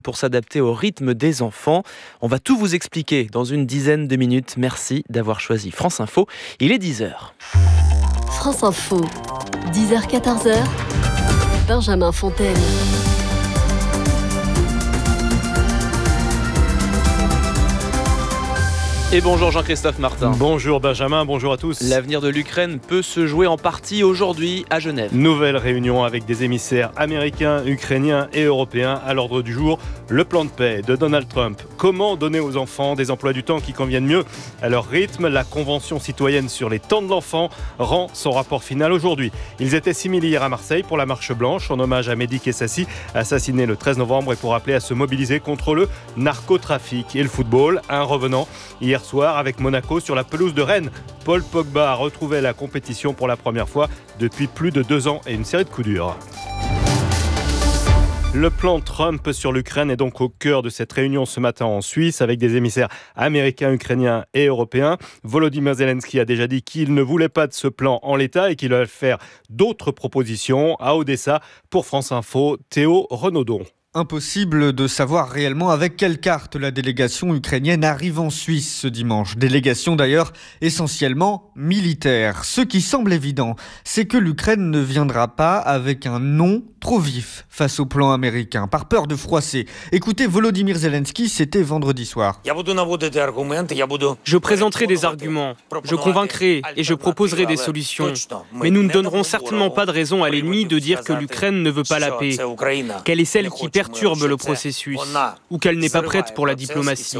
pour s'adapter au rythme des enfants. On va tout vous expliquer dans une dizaine de minutes. Merci d'avoir choisi France Info. Il est 10h. France Info, 10h-14h, Benjamin Fontaine. Et bonjour Jean-Christophe Martin. Bonjour Benjamin, bonjour à tous. L'avenir de l'Ukraine peut se jouer en partie aujourd'hui à Genève. Nouvelle réunion avec des émissaires américains, ukrainiens et européens à l'ordre du jour. Le plan de paix de Donald Trump. Comment donner aux enfants des emplois du temps qui conviennent mieux à leur rythme? La Convention citoyenne sur les temps de l'enfant rend son rapport final aujourd'hui. Ils étaient 6 000 hier à Marseille pour la Marche Blanche en hommage à Mehdi Kessassi, assassiné le 13 novembre et pour appeler à se mobiliser contre le narcotrafic. Et le football, un revenant hier soir avec Monaco sur la pelouse de Rennes. Paul Pogba a retrouvé la compétition pour la première fois depuis plus de 2 ans et une série de coups durs. Le plan Trump sur l'Ukraine est donc au cœur de cette réunion ce matin en Suisse avec des émissaires américains, ukrainiens et européens. Volodymyr Zelensky a déjà dit qu'il ne voulait pas de ce plan en l'état et qu'il allait faire d'autres propositions. À Odessa, pour France Info, Théo Renaudon. Impossible de savoir réellement avec quelle carte la délégation ukrainienne arrive en Suisse ce dimanche. Délégation d'ailleurs essentiellement militaire. Ce qui semble évident, c'est que l'Ukraine ne viendra pas avec un non trop vif face au plan américain, par peur de froisser. Écoutez, Volodymyr Zelensky, c'était vendredi soir. Je présenterai des arguments, je convaincrai et je proposerai des solutions. Mais nous ne donnerons certainement pas de raison à l'ennemi de dire que l'Ukraine ne veut pas la paix, qu'elle est celle qui perturbe le processus ou qu'elle n'est pas prête pour la diplomatie.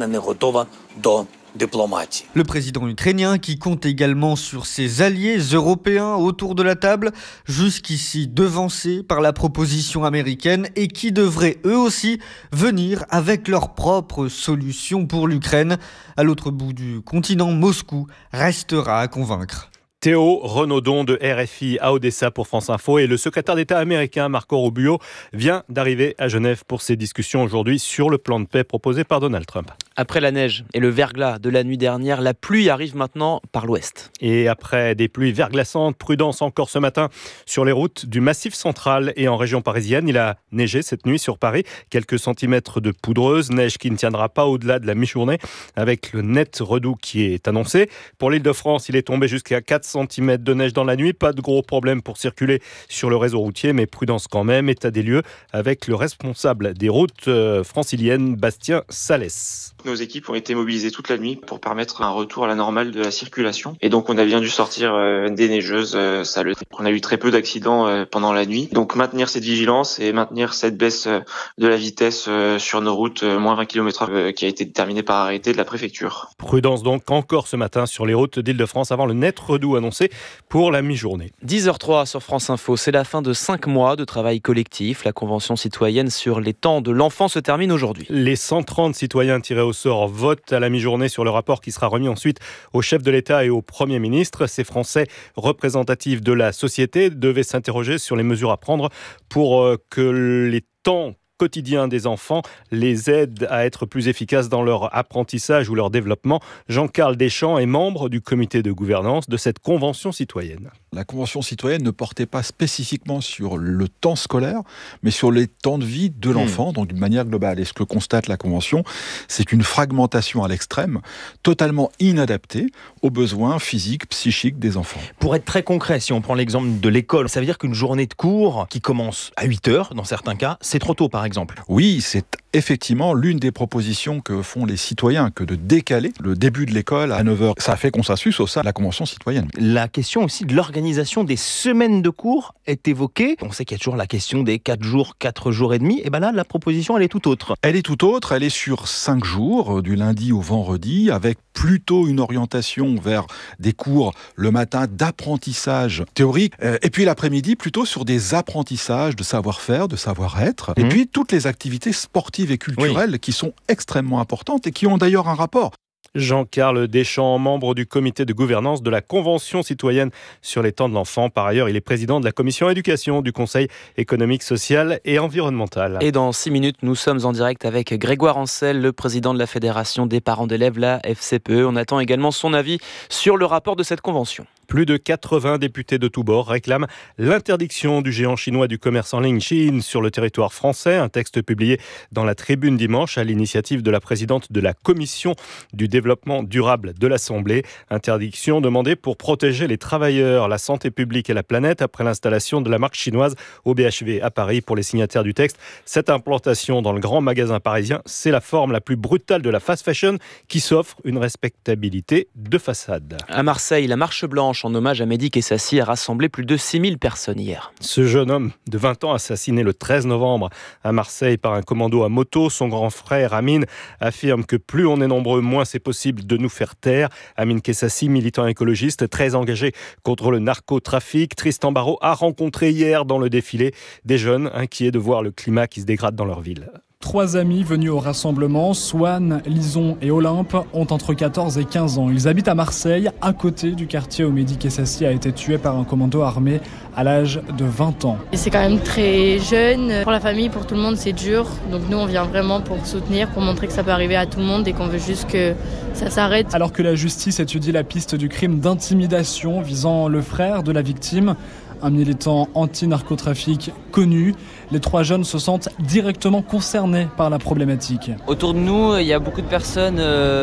Le président ukrainien qui compte également sur ses alliés européens autour de la table, jusqu'ici devancés par la proposition américaine et qui devraient eux aussi venir avec leurs propres solutions pour l'Ukraine. À l'autre bout du continent, Moscou restera à convaincre. Théo Renaudon de RFI à Odessa pour France Info et le secrétaire d'État américain Marco Rubio vient d'arriver à Genève pour ses discussions aujourd'hui sur le plan de paix proposé par Donald Trump. Après la neige et le verglas de la nuit dernière, la pluie arrive maintenant par l'ouest. Et après des pluies verglaçantes, prudence encore ce matin sur les routes du Massif central et en région parisienne. Il a neigé cette nuit sur Paris, quelques centimètres de poudreuse, neige qui ne tiendra pas au-delà de la mi-journée avec le net redoux qui est annoncé. Pour l'Île-de-France, il est tombé jusqu'à 4 cm de neige dans la nuit, pas de gros problème pour circuler sur le réseau routier, mais prudence quand même, état des lieux avec le responsable des routes franciliennes, Bastien Salès. Nos équipes ont été mobilisées toute la nuit pour permettre un retour à la normale de la circulation. Et donc on a bien dû sortir des neigeuses saleuses. On a eu très peu d'accidents pendant la nuit. Donc maintenir cette vigilance et maintenir cette baisse de la vitesse sur nos routes, moins 20 km/h qui a été déterminée par arrêté de la préfecture. Prudence donc encore ce matin sur les routes d'Île-de-France avant le net redoux annoncé pour la mi-journée. 10h03 sur France Info, c'est la fin de 5 mois de travail collectif. La Convention citoyenne sur les temps de l'enfant se termine aujourd'hui. Les 130 citoyens tirés au sort votent à la mi-journée sur le rapport qui sera remis ensuite au chef de l'État et au Premier ministre. Ces Français représentatifs de la société devaient s'interroger sur les mesures à prendre pour que les temps quotidien des enfants les aide à être plus efficaces dans leur apprentissage ou leur développement. Jean-Carl Deschamps est membre du comité de gouvernance de cette Convention citoyenne. La Convention citoyenne ne portait pas spécifiquement sur le temps scolaire, mais sur les temps de vie de l'enfant, donc d'une manière globale. Et ce que constate la Convention, c'est une fragmentation à l'extrême, totalement inadaptée aux besoins physiques, psychiques des enfants. Pour être très concret, si on prend l'exemple de l'école, ça veut dire qu'une journée de cours qui commence à 8h, dans certains cas, c'est trop tôt par exemple. Oui, c'est effectivement l'une des propositions que font les citoyens, que de décaler le début de l'école à 9h. Ça fait consensus au sein de la Convention citoyenne. La question aussi de l'organisation des semaines de cours est évoquée. On sait qu'il y a toujours la question des 4 jours, 4 jours et demi. Et bien là, la proposition, elle est tout autre. Elle est tout autre, elle est sur 5 jours, du lundi au vendredi, avec plutôt une orientation vers des cours le matin d'apprentissage théorique, et puis l'après-midi plutôt sur des apprentissages de savoir-faire, de savoir-être, et puis toutes les activités sportives et culturelles qui sont extrêmement importantes et qui ont d'ailleurs un rapport. Jean-Carl Deschamps, membre du comité de gouvernance de la Convention citoyenne sur les temps de l'enfant. Par ailleurs, il est président de la commission éducation du Conseil économique, social et environnemental. Et dans 6 minutes, nous sommes en direct avec Grégoire Ancel, le président de la Fédération des parents d'élèves, la FCPE. On attend également son avis sur le rapport de cette convention. Plus de 80 députés de tous bords réclament l'interdiction du géant chinois du commerce en ligne Shein sur le territoire français. Un texte publié dans la Tribune dimanche à l'initiative de la présidente de la Commission du développement durable de l'Assemblée. Interdiction demandée pour protéger les travailleurs, la santé publique et la planète après l'installation de la marque chinoise au BHV à Paris. Pour les signataires du texte, cette implantation dans le grand magasin parisien, c'est la forme la plus brutale de la fast fashion qui s'offre une respectabilité de façade. À Marseille, la marche blanche en hommage à Mehdi Kessassi a rassemblé plus de 6000 personnes hier. Ce jeune homme de 20 ans assassiné le 13 novembre à Marseille par un commando à moto, son grand frère Amine affirme que plus on est nombreux, moins c'est possible de nous faire taire. Amine Kessassi, militant écologiste très engagé contre le narcotrafic. Tristan Barrot a rencontré hier dans le défilé des jeunes inquiets de voir le climat qui se dégrade dans leur ville. 3 amis venus au rassemblement, Swan, Lison et Olympe, ont entre 14 et 15 ans. Ils habitent à Marseille, à côté du quartier où Mehdi Kessassi a été tué par un commando armé à l'âge de 20 ans. Et c'est quand même très jeune. Pour la famille, pour tout le monde, c'est dur. Donc nous, on vient vraiment pour soutenir, pour montrer que ça peut arriver à tout le monde et qu'on veut juste que ça s'arrête. Alors que la justice étudie la piste du crime d'intimidation visant le frère de la victime, un militant anti-narcotrafic connu, les 3 jeunes se sentent directement concernés par la problématique. Autour de nous, il y a beaucoup de personnes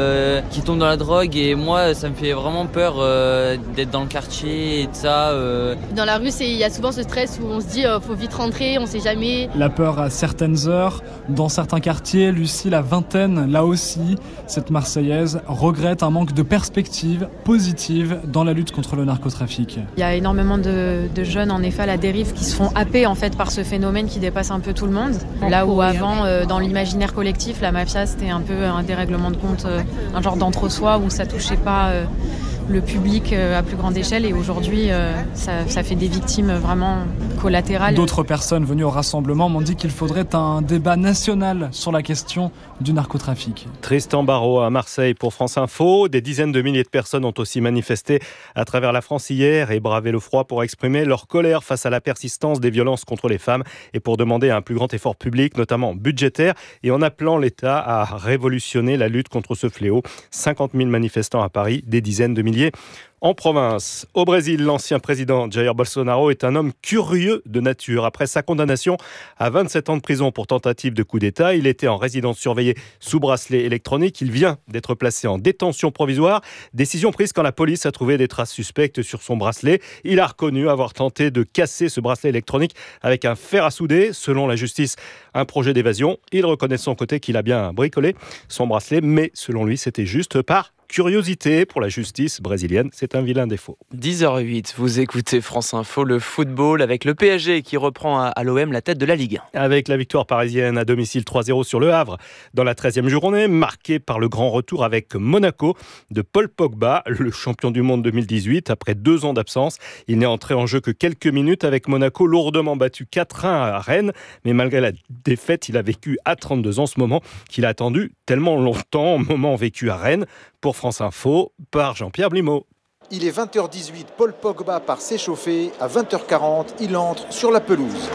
qui tombent dans la drogue et moi, ça me fait vraiment peur d'être dans le quartier et de ça. Dans la rue, il y a souvent ce stress où on se dit faut vite rentrer, on sait jamais. La peur à certaines heures. Dans certains quartiers, Lucie, la vingtaine, là aussi, cette Marseillaise regrette un manque de perspective positive dans la lutte contre le narcotrafic. Il y a énormément de jeunes en effet à la dérive qui se font happer en fait par ce phénomène qui dépasse un peu tout le monde. Là où avant, dans l'imaginaire collectif, la mafia c'était un peu un dérèglement de compte, un genre d'entre-soi où ça touchait pas le public à plus grande échelle et aujourd'hui ça fait des victimes vraiment collatérales. D'autres personnes venues au rassemblement m'ont dit qu'il faudrait un débat national sur la question du narcotrafic. Tristan Barrot à Marseille pour France Info. Des dizaines de milliers de personnes ont aussi manifesté à travers la France hier et bravé le froid pour exprimer leur colère face à la persistance des violences contre les femmes et pour demander un plus grand effort public, notamment budgétaire, et en appelant l'État à révolutionner la lutte contre ce fléau. 50 000 manifestants à Paris, des dizaines de milliers en province. Au Brésil, l'ancien président Jair Bolsonaro est un homme curieux de nature. Après sa condamnation à 27 ans de prison pour tentative de coup d'État, il était en résidence surveillée sous bracelet électronique. Il vient d'être placé en détention provisoire. Décision prise quand la police a trouvé des traces suspectes sur son bracelet. Il a reconnu avoir tenté de casser ce bracelet électronique avec un fer à souder. Selon la justice, un projet d'évasion. Il reconnaît de son côté qu'il a bien bricolé son bracelet, mais selon lui, c'était juste par curiosité. Pour la justice brésilienne, c'est un vilain défaut. 10h08, vous écoutez France Info, le football avec le PSG qui reprend à l'OM la tête de la Ligue 1. Avec la victoire parisienne à domicile 3-0 sur le Havre dans la 13e journée, marquée par le grand retour avec Monaco de Paul Pogba, le champion du monde 2018. Après 2 ans d'absence, il n'est entré en jeu que quelques minutes avec Monaco lourdement battu 4-1 à Rennes. Mais malgré la défaite, il a vécu à 32 ans ce moment qu'il a attendu tellement longtemps, moment vécu à Rennes. Pour France Info, par Jean-Pierre Blimaud. Il est 20h18, Paul Pogba part s'échauffer. À 20h40, il entre sur la pelouse.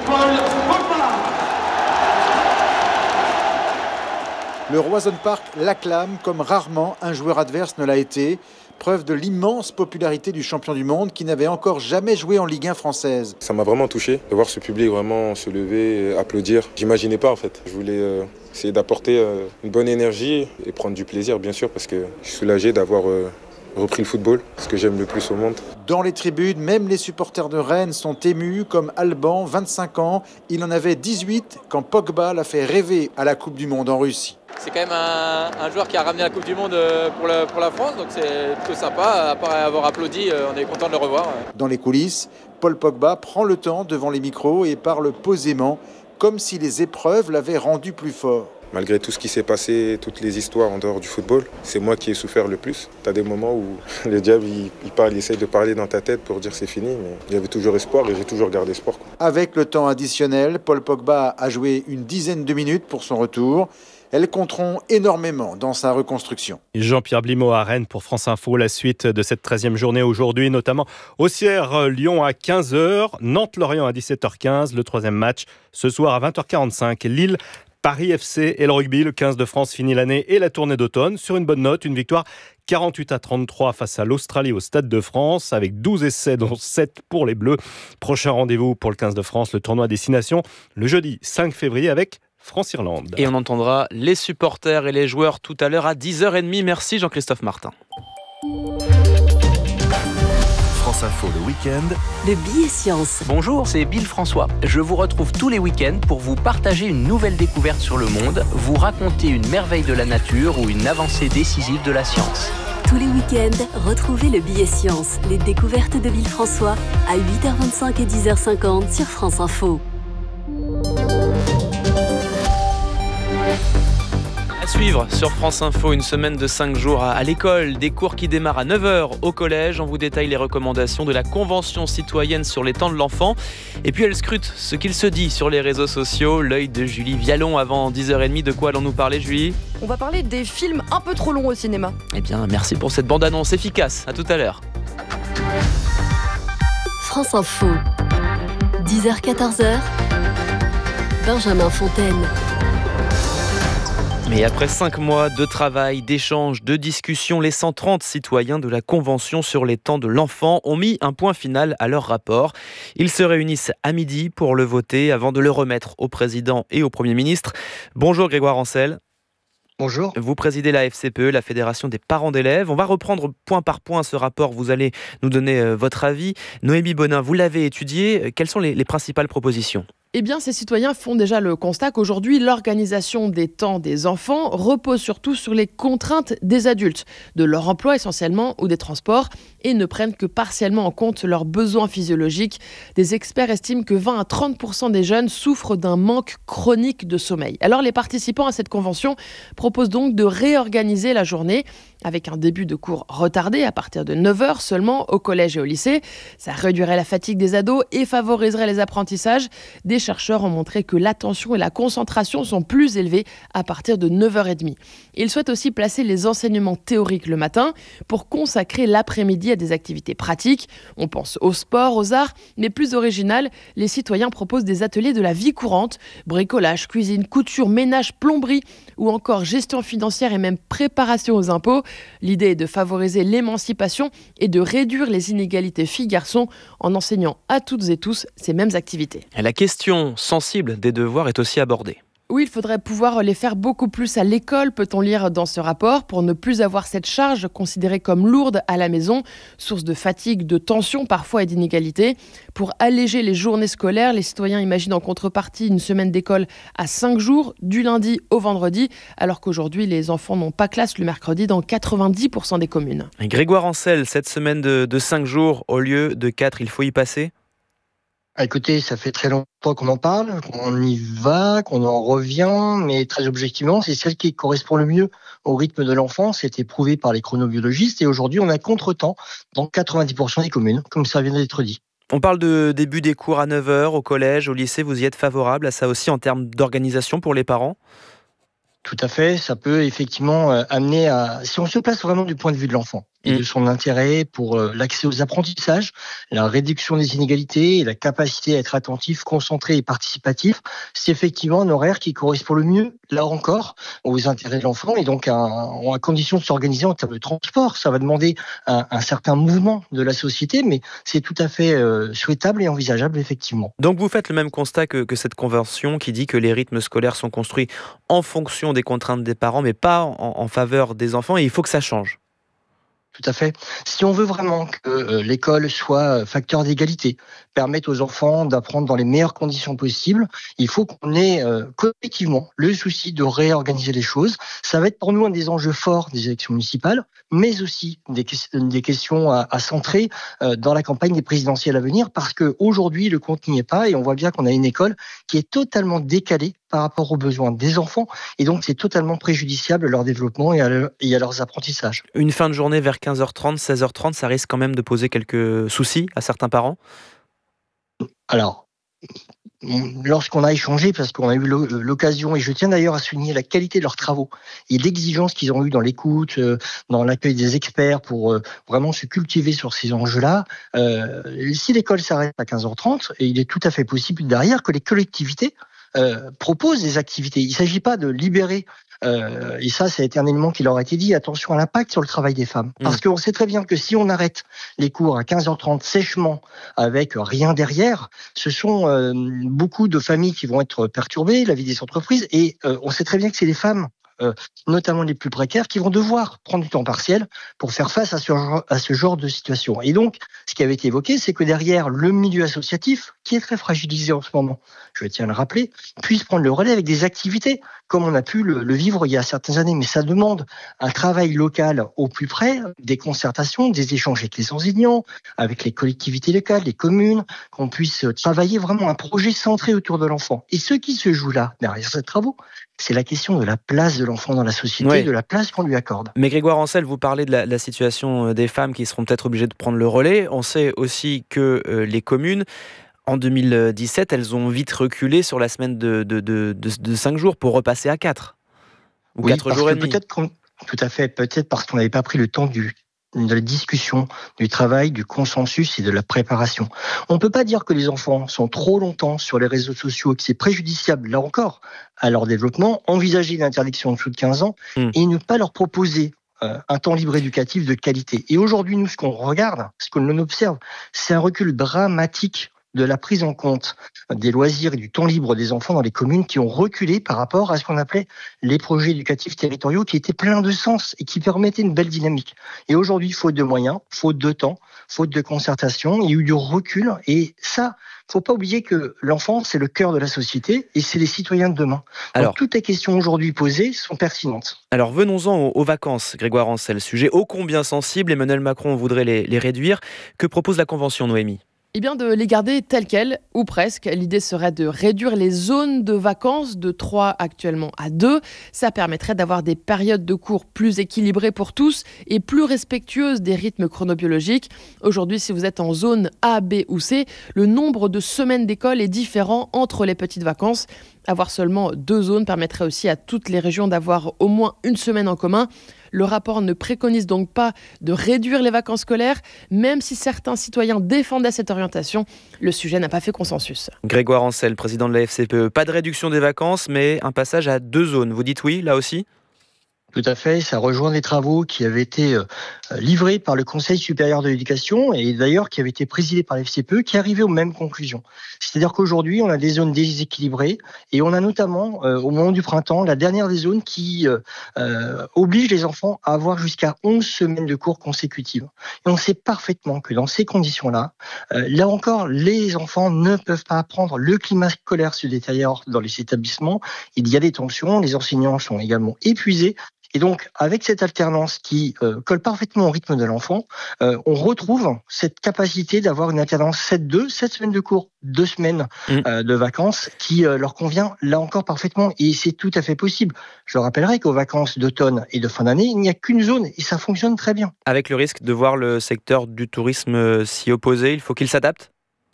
Le Roison Park l'acclame comme rarement un joueur adverse ne l'a été. Preuve de l'immense popularité du champion du monde qui n'avait encore jamais joué en Ligue 1 française. Ça m'a vraiment touché de voir ce public vraiment se lever, applaudir. J'imaginais pas en fait. Je voulais essayer d'apporter une bonne énergie et prendre du plaisir bien sûr parce que je suis soulagé d'avoir repris le football, ce que j'aime le plus au monde. Dans les tribunes, même les supporters de Rennes sont émus comme Alban, 25 ans. Il en avait 18 quand Pogba l'a fait rêver à la Coupe du Monde en Russie. C'est quand même un joueur qui a ramené la Coupe du Monde pour la France, donc c'est plutôt sympa. Après avoir applaudi, on est content de le revoir. Dans les coulisses, Paul Pogba prend le temps devant les micros et parle posément, comme si les épreuves l'avaient rendu plus fort. Malgré tout ce qui s'est passé, toutes les histoires en dehors du football, c'est moi qui ai souffert le plus. Tu as des moments où le diable il essaie de parler dans ta tête pour dire c'est fini, mais il y avait toujours espoir et j'ai toujours gardé espoir. Avec le temps additionnel, Paul Pogba a joué une dizaine de minutes pour son retour. Elles compteront énormément dans sa reconstruction. Jean-Pierre Blimaud à Rennes pour France Info. La suite de cette 13e journée aujourd'hui, notamment Auxerre-Lyon à 15h, Nantes-Lorient à 17h15. Le 3e match ce soir à 20h45. Lille Paris FC et le rugby, le 15 de France finit l'année et la tournée d'automne sur une bonne note, une victoire 48-33 face à l'Australie au Stade de France avec 12 essais dont 7 pour les Bleus. Prochain rendez-vous pour le 15 de France, le tournoi Destination, le jeudi 5 février avec France-Irlande. Et on entendra les supporters et les joueurs tout à l'heure à 10h30. Merci Jean-Christophe Martin. France Info le week-end. Le billet science. Bonjour, c'est Bill François. Je vous retrouve tous les week-ends pour vous partager une nouvelle découverte sur le monde, vous raconter une merveille de la nature ou une avancée décisive de la science. Tous les week-ends, retrouvez le billet science, les découvertes de Bill François à 8h25 et 10h50 sur France Info. À suivre sur France Info, une semaine de 5 jours à l'école, des cours qui démarrent à 9h au collège. On vous détaille les recommandations de la Convention citoyenne sur les temps de l'enfant. Et puis elle scrute ce qu'il se dit sur les réseaux sociaux. L'œil de Julie Vialon avant 10h30. De quoi allons-nous parler, Julie ? On va parler des films un peu trop longs au cinéma. Eh bien, merci pour cette bande-annonce efficace. À tout à l'heure. France Info, 10h-14h, Benjamin Fontaine. Mais après 5 mois de travail, d'échanges, de discussions, les 130 citoyens de la Convention sur les temps de l'enfant ont mis un point final à leur rapport. Ils se réunissent à midi pour le voter avant de le remettre au président et au Premier ministre. Bonjour Grégoire Ancel. Bonjour. Vous présidez la FCPE, la Fédération des parents d'élèves. On va reprendre point par point ce rapport. Vous allez nous donner votre avis. Noémie Bonin, vous l'avez étudié. Quelles sont les principales propositions ? Eh bien, ces citoyens font déjà le constat qu'aujourd'hui, l'organisation des temps des enfants repose surtout sur les contraintes des adultes, de leur emploi essentiellement ou des transports, et ne prennent que partiellement en compte leurs besoins physiologiques. Des experts estiment que 20 à 30% des jeunes souffrent d'un manque chronique de sommeil. Alors, les participants à cette convention proposent donc de réorganiser la journée avec un début de cours retardé à partir de 9h seulement au collège et au lycée. Ça réduirait la fatigue des ados et favoriserait les apprentissages. Des chercheurs ont montré que l'attention et la concentration sont plus élevées à partir de 9h30. Ils souhaitent aussi placer les enseignements théoriques le matin pour consacrer l'après-midi à des activités pratiques. On pense au sport, aux arts, mais plus original, les citoyens proposent des ateliers de la vie courante, bricolage, cuisine, couture, ménage, plomberie ou encore gestion financière et même préparation aux impôts. L'idée est de favoriser l'émancipation et de réduire les inégalités filles-garçons en enseignant à toutes et tous ces mêmes activités. La question sensible des devoirs est aussi abordée. Oui, il faudrait pouvoir les faire beaucoup plus à l'école, peut-on lire dans ce rapport, pour ne plus avoir cette charge considérée comme lourde à la maison, source de fatigue, de tension parfois et d'inégalité. Pour alléger les journées scolaires, les citoyens imaginent en contrepartie une semaine d'école à 5 jours, du lundi au vendredi, alors qu'aujourd'hui les enfants n'ont pas classe le mercredi dans 90% des communes. Grégoire Ancel, cette semaine de 5 jours au lieu de 4, il faut y passer ? Écoutez, ça fait très longtemps qu'on en parle, qu'on y va, qu'on en revient, mais très objectivement, c'est celle qui correspond le mieux au rythme de l'enfant. C'est prouvé par les chronobiologistes et aujourd'hui, on a contretemps dans 90% des communes, comme ça vient d'être dit. On parle de début des cours à 9h au collège, au lycée. Vous y êtes favorable à ça aussi en termes d'organisation pour les parents ? Tout à fait, ça peut effectivement amener à... Si on se place vraiment du point de vue de l'enfant et de son intérêt pour l'accès aux apprentissages, la réduction des inégalités et la capacité à être attentif, concentré et participatif, c'est effectivement un horaire qui correspond le mieux, là encore, aux intérêts de l'enfant et donc à condition de s'organiser en termes de transport. Ça va demander un certain mouvement de la société, mais c'est tout à fait souhaitable et envisageable, effectivement. Donc vous faites le même constat que cette convention qui dit que les rythmes scolaires sont construits en fonction des contraintes des parents, mais pas en faveur des enfants, et il faut que ça change. Tout à fait. Si on veut vraiment que l'école soit facteur d'égalité, permette aux enfants d'apprendre dans les meilleures conditions possibles, il faut qu'on ait collectivement le souci de réorganiser les choses. Ça va être pour nous un des enjeux forts des élections municipales, mais aussi des questions à centrer dans la campagne des présidentielles à venir, parce qu'aujourd'hui, le compte n'y est pas et on voit bien qu'on a une école qui est totalement décalée par rapport aux besoins des enfants et donc c'est totalement préjudiciable à leur développement et à leurs apprentissages. Une fin de journée vers 15h30, 16h30, ça risque quand même de poser quelques soucis à certains parents ? Alors, lorsqu'on a échangé, parce qu'on a eu l'occasion, et je tiens d'ailleurs à souligner la qualité de leurs travaux et l'exigence qu'ils ont eue dans l'écoute, dans l'accueil des experts pour vraiment se cultiver sur ces enjeux-là, si l'école s'arrête à 15h30, et il est tout à fait possible derrière que les collectivités proposent des activités. Il ne s'agit pas de libérer. Et ça a été un élément qui leur a été dit. Attention à l'impact sur le travail des femmes. Parce qu'on sait très bien que si on arrête les cours à 15h30 sèchement, avec rien derrière, ce sont beaucoup de familles qui vont être perturbées, la vie des entreprises. Et on sait très bien que c'est les femmes, notamment les plus précaires, qui vont devoir prendre du temps partiel pour faire face à ce genre de situation. Et donc, ce qui avait été évoqué, c'est que derrière le milieu associatif, qui est très fragilisé en ce moment, je tiens à le rappeler, puisse prendre le relais avec des activités, comme on a pu le vivre il y a certaines années. Mais ça demande un travail local au plus près, des concertations, des échanges avec les enseignants, avec les collectivités locales, les communes, qu'on puisse travailler vraiment un projet centré autour de l'enfant. Et ce qui se joue là, derrière ces travaux, c'est la question de la place de l'enfant dans la société, de la place qu'on lui accorde. Mais Grégoire Ancel, vous parlez de la situation des femmes qui seront peut-être obligées de prendre le relais. On sait aussi que les communes, en 2017, elles ont vite reculé sur la semaine de 5 jours pour repasser à 4 ou 4 jours et demi. Tout à fait, peut-être parce qu'on n'avait pas pris le temps de la discussion, du travail, du consensus et de la préparation. On ne peut pas dire que les enfants sont trop longtemps sur les réseaux sociaux et que c'est préjudiciable, là encore, à leur développement. Envisager une interdiction en dessous de 15 ans et ne pas leur proposer un temps libre éducatif de qualité. Et aujourd'hui, nous, ce qu'on regarde, ce que l'on observe, c'est un recul dramatique de la prise en compte des loisirs et du temps libre des enfants dans les communes qui ont reculé par rapport à ce qu'on appelait les projets éducatifs territoriaux qui étaient pleins de sens et qui permettaient une belle dynamique. Et aujourd'hui, faute de moyens, faute de temps, faute de concertation, il y a eu du recul. Et ça, faut pas oublier que l'enfant, c'est le cœur de la société et c'est les citoyens de demain. Donc, toutes les questions aujourd'hui posées sont pertinentes. Alors venons-en aux vacances, Grégoire Ancel. Sujet ô combien sensible, Emmanuel Macron voudrait les réduire. Que propose la Convention, Noémie ? Eh bien, de les garder telles quelles, ou presque. L'idée serait de réduire les zones de vacances de 3 actuellement à 2. Ça permettrait d'avoir des périodes de cours plus équilibrées pour tous et plus respectueuses des rythmes chronobiologiques. Aujourd'hui, si vous êtes en zone A, B ou C, le nombre de semaines d'école est différent entre les petites vacances. Avoir seulement 2 zones permettrait aussi à toutes les régions d'avoir au moins une semaine en commun. Le rapport ne préconise donc pas de réduire les vacances scolaires, même si certains citoyens défendaient cette orientation. Le sujet n'a pas fait consensus. Grégoire Ancel, président de la FCPE. Pas de réduction des vacances, mais un passage à 2 zones. Vous dites oui, là aussi ? Tout à fait, ça rejoint des travaux qui avaient été livrés par le Conseil supérieur de l'éducation et d'ailleurs qui avaient été présidés par la FCPE qui arrivaient aux mêmes conclusions. C'est-à-dire qu'aujourd'hui, on a des zones déséquilibrées et on a notamment, au moment du printemps, la dernière des zones qui oblige les enfants à avoir jusqu'à 11 semaines de cours consécutives. Et on sait parfaitement que dans ces conditions-là, là encore, les enfants ne peuvent pas apprendre. Le climat scolaire se détériore dans les établissements. Il y a des tensions, les enseignants sont également épuisés. Et donc, avec cette alternance qui colle parfaitement au rythme de l'enfant, on retrouve cette capacité d'avoir une alternance 7-2, 7 semaines de cours, 2 semaines de vacances, qui leur convient là encore parfaitement. Et c'est tout à fait possible. Je rappellerai qu'aux vacances d'automne et de fin d'année, il n'y a qu'une zone et ça fonctionne très bien. Avec le risque de voir le secteur du tourisme s'y opposer, il faut qu'il s'adapte ?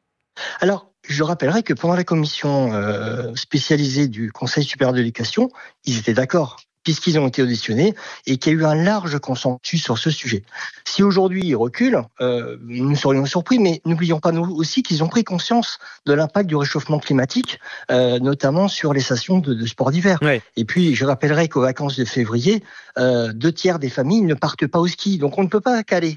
Alors, je rappellerai que pendant la commission spécialisée du Conseil supérieur de l'éducation, ils étaient d'accord, puisqu'ils ont été auditionnés et qu'il y a eu un large consensus sur ce sujet. Si aujourd'hui ils reculent, nous serions surpris, mais n'oublions pas nous aussi qu'ils ont pris conscience de l'impact du réchauffement climatique, notamment sur les stations de sport d'hiver. Ouais. Et puis, je rappellerai qu'aux vacances de février, 2 tiers des familles ne partent pas au ski, donc on ne peut pas caler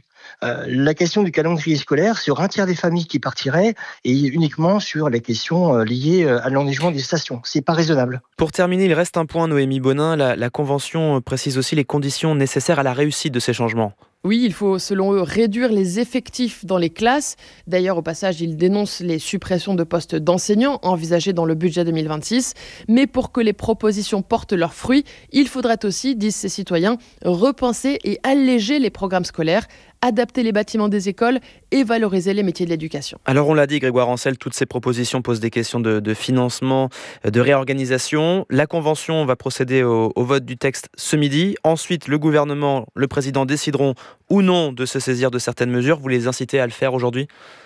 la question du calendrier scolaire sur 1 tiers des familles qui partiraient et uniquement sur les questions liées à l'enneigement des stations. C'est pas raisonnable. Pour terminer, il reste un point, Noémie Bonin. La Convention précise aussi les conditions nécessaires à la réussite de ces changements. Oui, il faut, selon eux, réduire les effectifs dans les classes. D'ailleurs, au passage, ils dénoncent les suppressions de postes d'enseignants envisagées dans le budget 2026. Mais pour que les propositions portent leurs fruits, il faudrait aussi, disent ces citoyens, repenser et alléger les programmes scolaires, adapter les bâtiments des écoles et valoriser les métiers de l'éducation. Alors on l'a dit, Grégoire Ancel, toutes ces propositions posent des questions de financement, de réorganisation. La Convention va procéder au vote du texte ce midi. Ensuite, le gouvernement, le président décideront ou non de se saisir de certaines mesures. Vous les incitez à le faire aujourd'hui ?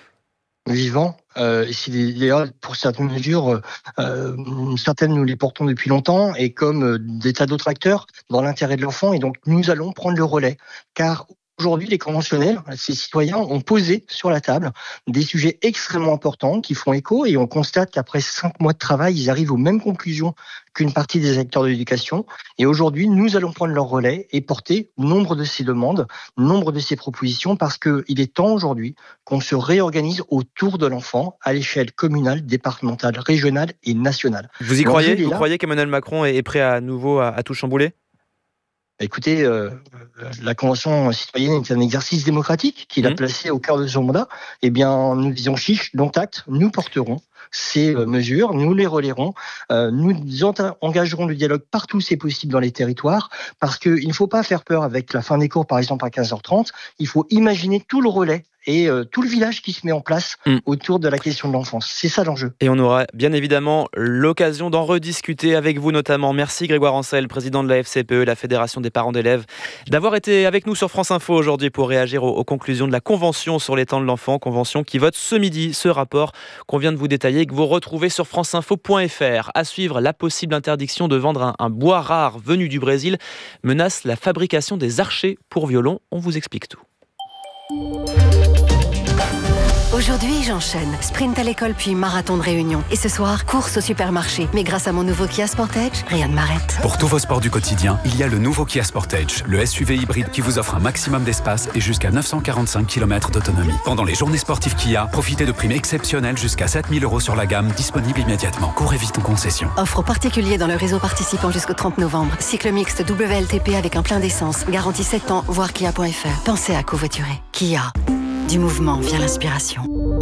Vivant. D'ailleurs, pour certaines mesures, certaines nous les portons depuis longtemps et comme des tas d'autres acteurs dans l'intérêt de l'enfant. Et donc, nous allons prendre le relais. Car Aujourd'hui, les conventionnels, ces citoyens ont posé sur la table des sujets extrêmement importants qui font écho et on constate qu'après 5 mois de travail, ils arrivent aux mêmes conclusions qu'une partie des acteurs de l'éducation. Et aujourd'hui, nous allons prendre leur relais et porter nombre de ces demandes, nombre de ces propositions parce qu'il est temps aujourd'hui qu'on se réorganise autour de l'enfant à l'échelle communale, départementale, régionale et nationale. Vous y croyez ? Vous croyez qu'Emmanuel Macron est prêt à nouveau à tout chambouler ? Écoutez, la Convention citoyenne est un exercice démocratique qu'il a placé au cœur de son mandat. Eh bien, nous disons chiche, dont acte, nous porterons ces mesures, nous les relayerons, nous engagerons le dialogue partout où c'est possible dans les territoires, parce qu'il ne faut pas faire peur avec la fin des cours, par exemple, à 15h30. Il faut imaginer tout le relais et tout le village qui se met en place autour de la question de l'enfance. C'est ça l'enjeu. Et on aura bien évidemment l'occasion d'en rediscuter avec vous notamment. Merci Grégoire Ancel, président de la FCPE, la Fédération des parents d'élèves, d'avoir été avec nous sur France Info aujourd'hui pour réagir aux conclusions de la Convention sur les temps de l'enfant, convention qui vote ce midi ce rapport qu'on vient de vous détailler et que vous retrouvez sur franceinfo.fr. À suivre, la possible interdiction de vendre un bois rare venu du Brésil menace la fabrication des archets pour violon. On vous explique tout. Aujourd'hui, j'enchaîne. Sprint à l'école puis marathon de réunion. Et ce soir, course au supermarché. Mais grâce à mon nouveau Kia Sportage, rien ne m'arrête. Pour tous vos sports du quotidien, il y a le nouveau Kia Sportage, le SUV hybride qui vous offre un maximum d'espace et jusqu'à 945 km d'autonomie. Pendant les journées sportives Kia, profitez de primes exceptionnelles jusqu'à 7 000 € sur la gamme, disponible immédiatement. Courez vite en concession. Offre aux particuliers dans le réseau participant jusqu'au 30 novembre. Cycle mixte WLTP avec un plein d'essence. Garantie 7 ans, voir kia.fr. Pensez à covoiturer. Kia. Du mouvement vient l'inspiration.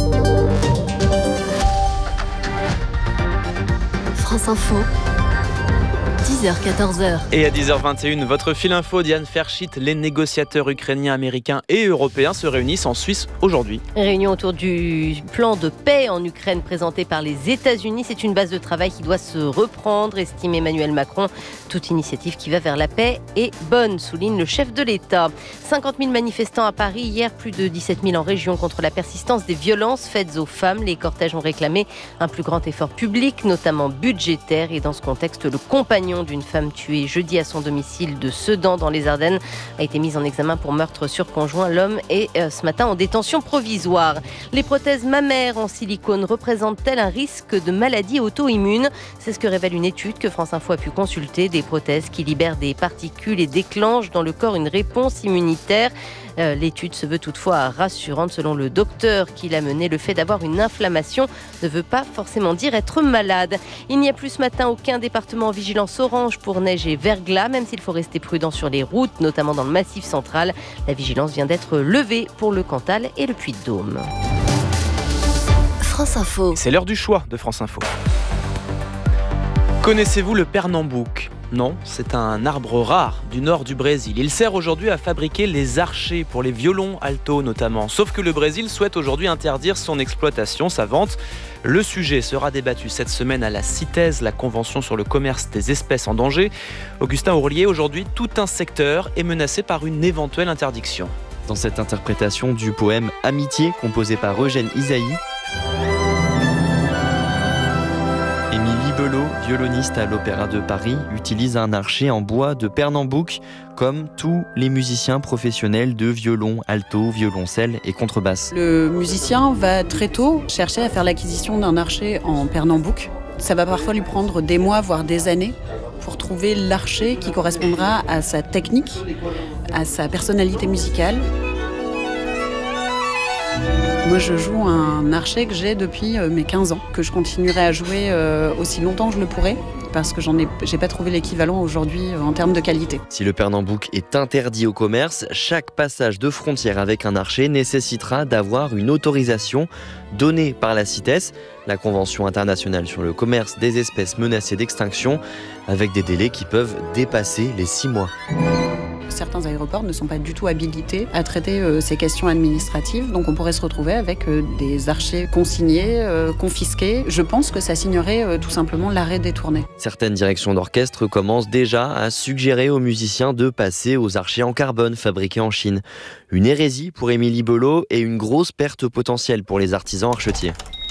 France Info, 10h-14h. Et à 10h21, votre fil info, Diane Ferchit, les négociateurs ukrainiens, américains et européens se réunissent en Suisse aujourd'hui. Réunion autour du plan de paix en Ukraine présenté par les États-Unis. C'est une base de travail qui doit se reprendre, estime Emmanuel Macron. Toute initiative qui va vers la paix est bonne, souligne le chef de l'État. 50 000 manifestants à Paris, hier plus de 17 000 en région contre la persistance des violences faites aux femmes. Les cortèges ont réclamé un plus grand effort public, notamment budgétaire. Et dans ce contexte, le compagnon d'une femme tuée jeudi à son domicile de Sedan dans les Ardennes a été mis en examen pour meurtre sur conjoint. L'homme est ce matin en détention provisoire. Les prothèses mammaires en silicone représentent-elles un risque de maladie auto-immune ? C'est ce que révèle une étude que France Info a pu consulter. Des prothèses qui libèrent des particules et déclenchent dans le corps une réponse immunitaire. L'étude se veut toutefois rassurante. Selon le docteur qui l'a menée, le fait d'avoir une inflammation ne veut pas forcément dire être malade. Il n'y a plus ce matin aucun département en vigilance orange pour neige et verglas, même s'il faut rester prudent sur les routes, notamment dans le Massif central. La vigilance vient d'être levée pour le Cantal et le Puy-de-Dôme. France Info. C'est l'heure du choix de France Info. Connaissez-vous le pernambouc ? Non, c'est un arbre rare du nord du Brésil. Il sert aujourd'hui à fabriquer les archets pour les violons alto notamment. Sauf que le Brésil souhaite aujourd'hui interdire son exploitation, sa vente. Le sujet sera débattu cette semaine à la CITES, la Convention sur le commerce des espèces en danger. Augustin Ourlier, aujourd'hui, tout un secteur est menacé par une éventuelle interdiction. Dans cette interprétation du poème Amitié, composé par Eugène Ysaÿe, Émilie Belot, violoniste à l'Opéra de Paris, utilise un archet en bois de pernambouc, comme tous les musiciens professionnels de violon, alto, violoncelle et contrebasse. Le musicien va très tôt chercher à faire l'acquisition d'un archet en pernambouc. Ça va parfois lui prendre des mois, voire des années, pour trouver l'archet qui correspondra à sa technique, à sa personnalité musicale. Moi, je joue un archet que j'ai depuis mes 15 ans, que je continuerai à jouer aussi longtemps que je le pourrai, parce que j'ai pas trouvé l'équivalent aujourd'hui en termes de qualité. Si le pernambouc est interdit au commerce, chaque passage de frontière avec un archet nécessitera d'avoir une autorisation donnée par la CITES, la Convention internationale sur le commerce des espèces menacées d'extinction, avec des délais qui peuvent dépasser les 6 mois. Certains aéroports ne sont pas du tout habilités à traiter ces questions administratives, donc on pourrait se retrouver avec des archets consignés, confisqués. Je pense que ça signerait tout simplement l'arrêt des tournées. Certaines directions d'orchestre commencent déjà à suggérer aux musiciens de passer aux archets en carbone fabriqués en Chine. Une hérésie pour Émilie Belot et une grosse perte potentielle pour les artisans archetiers.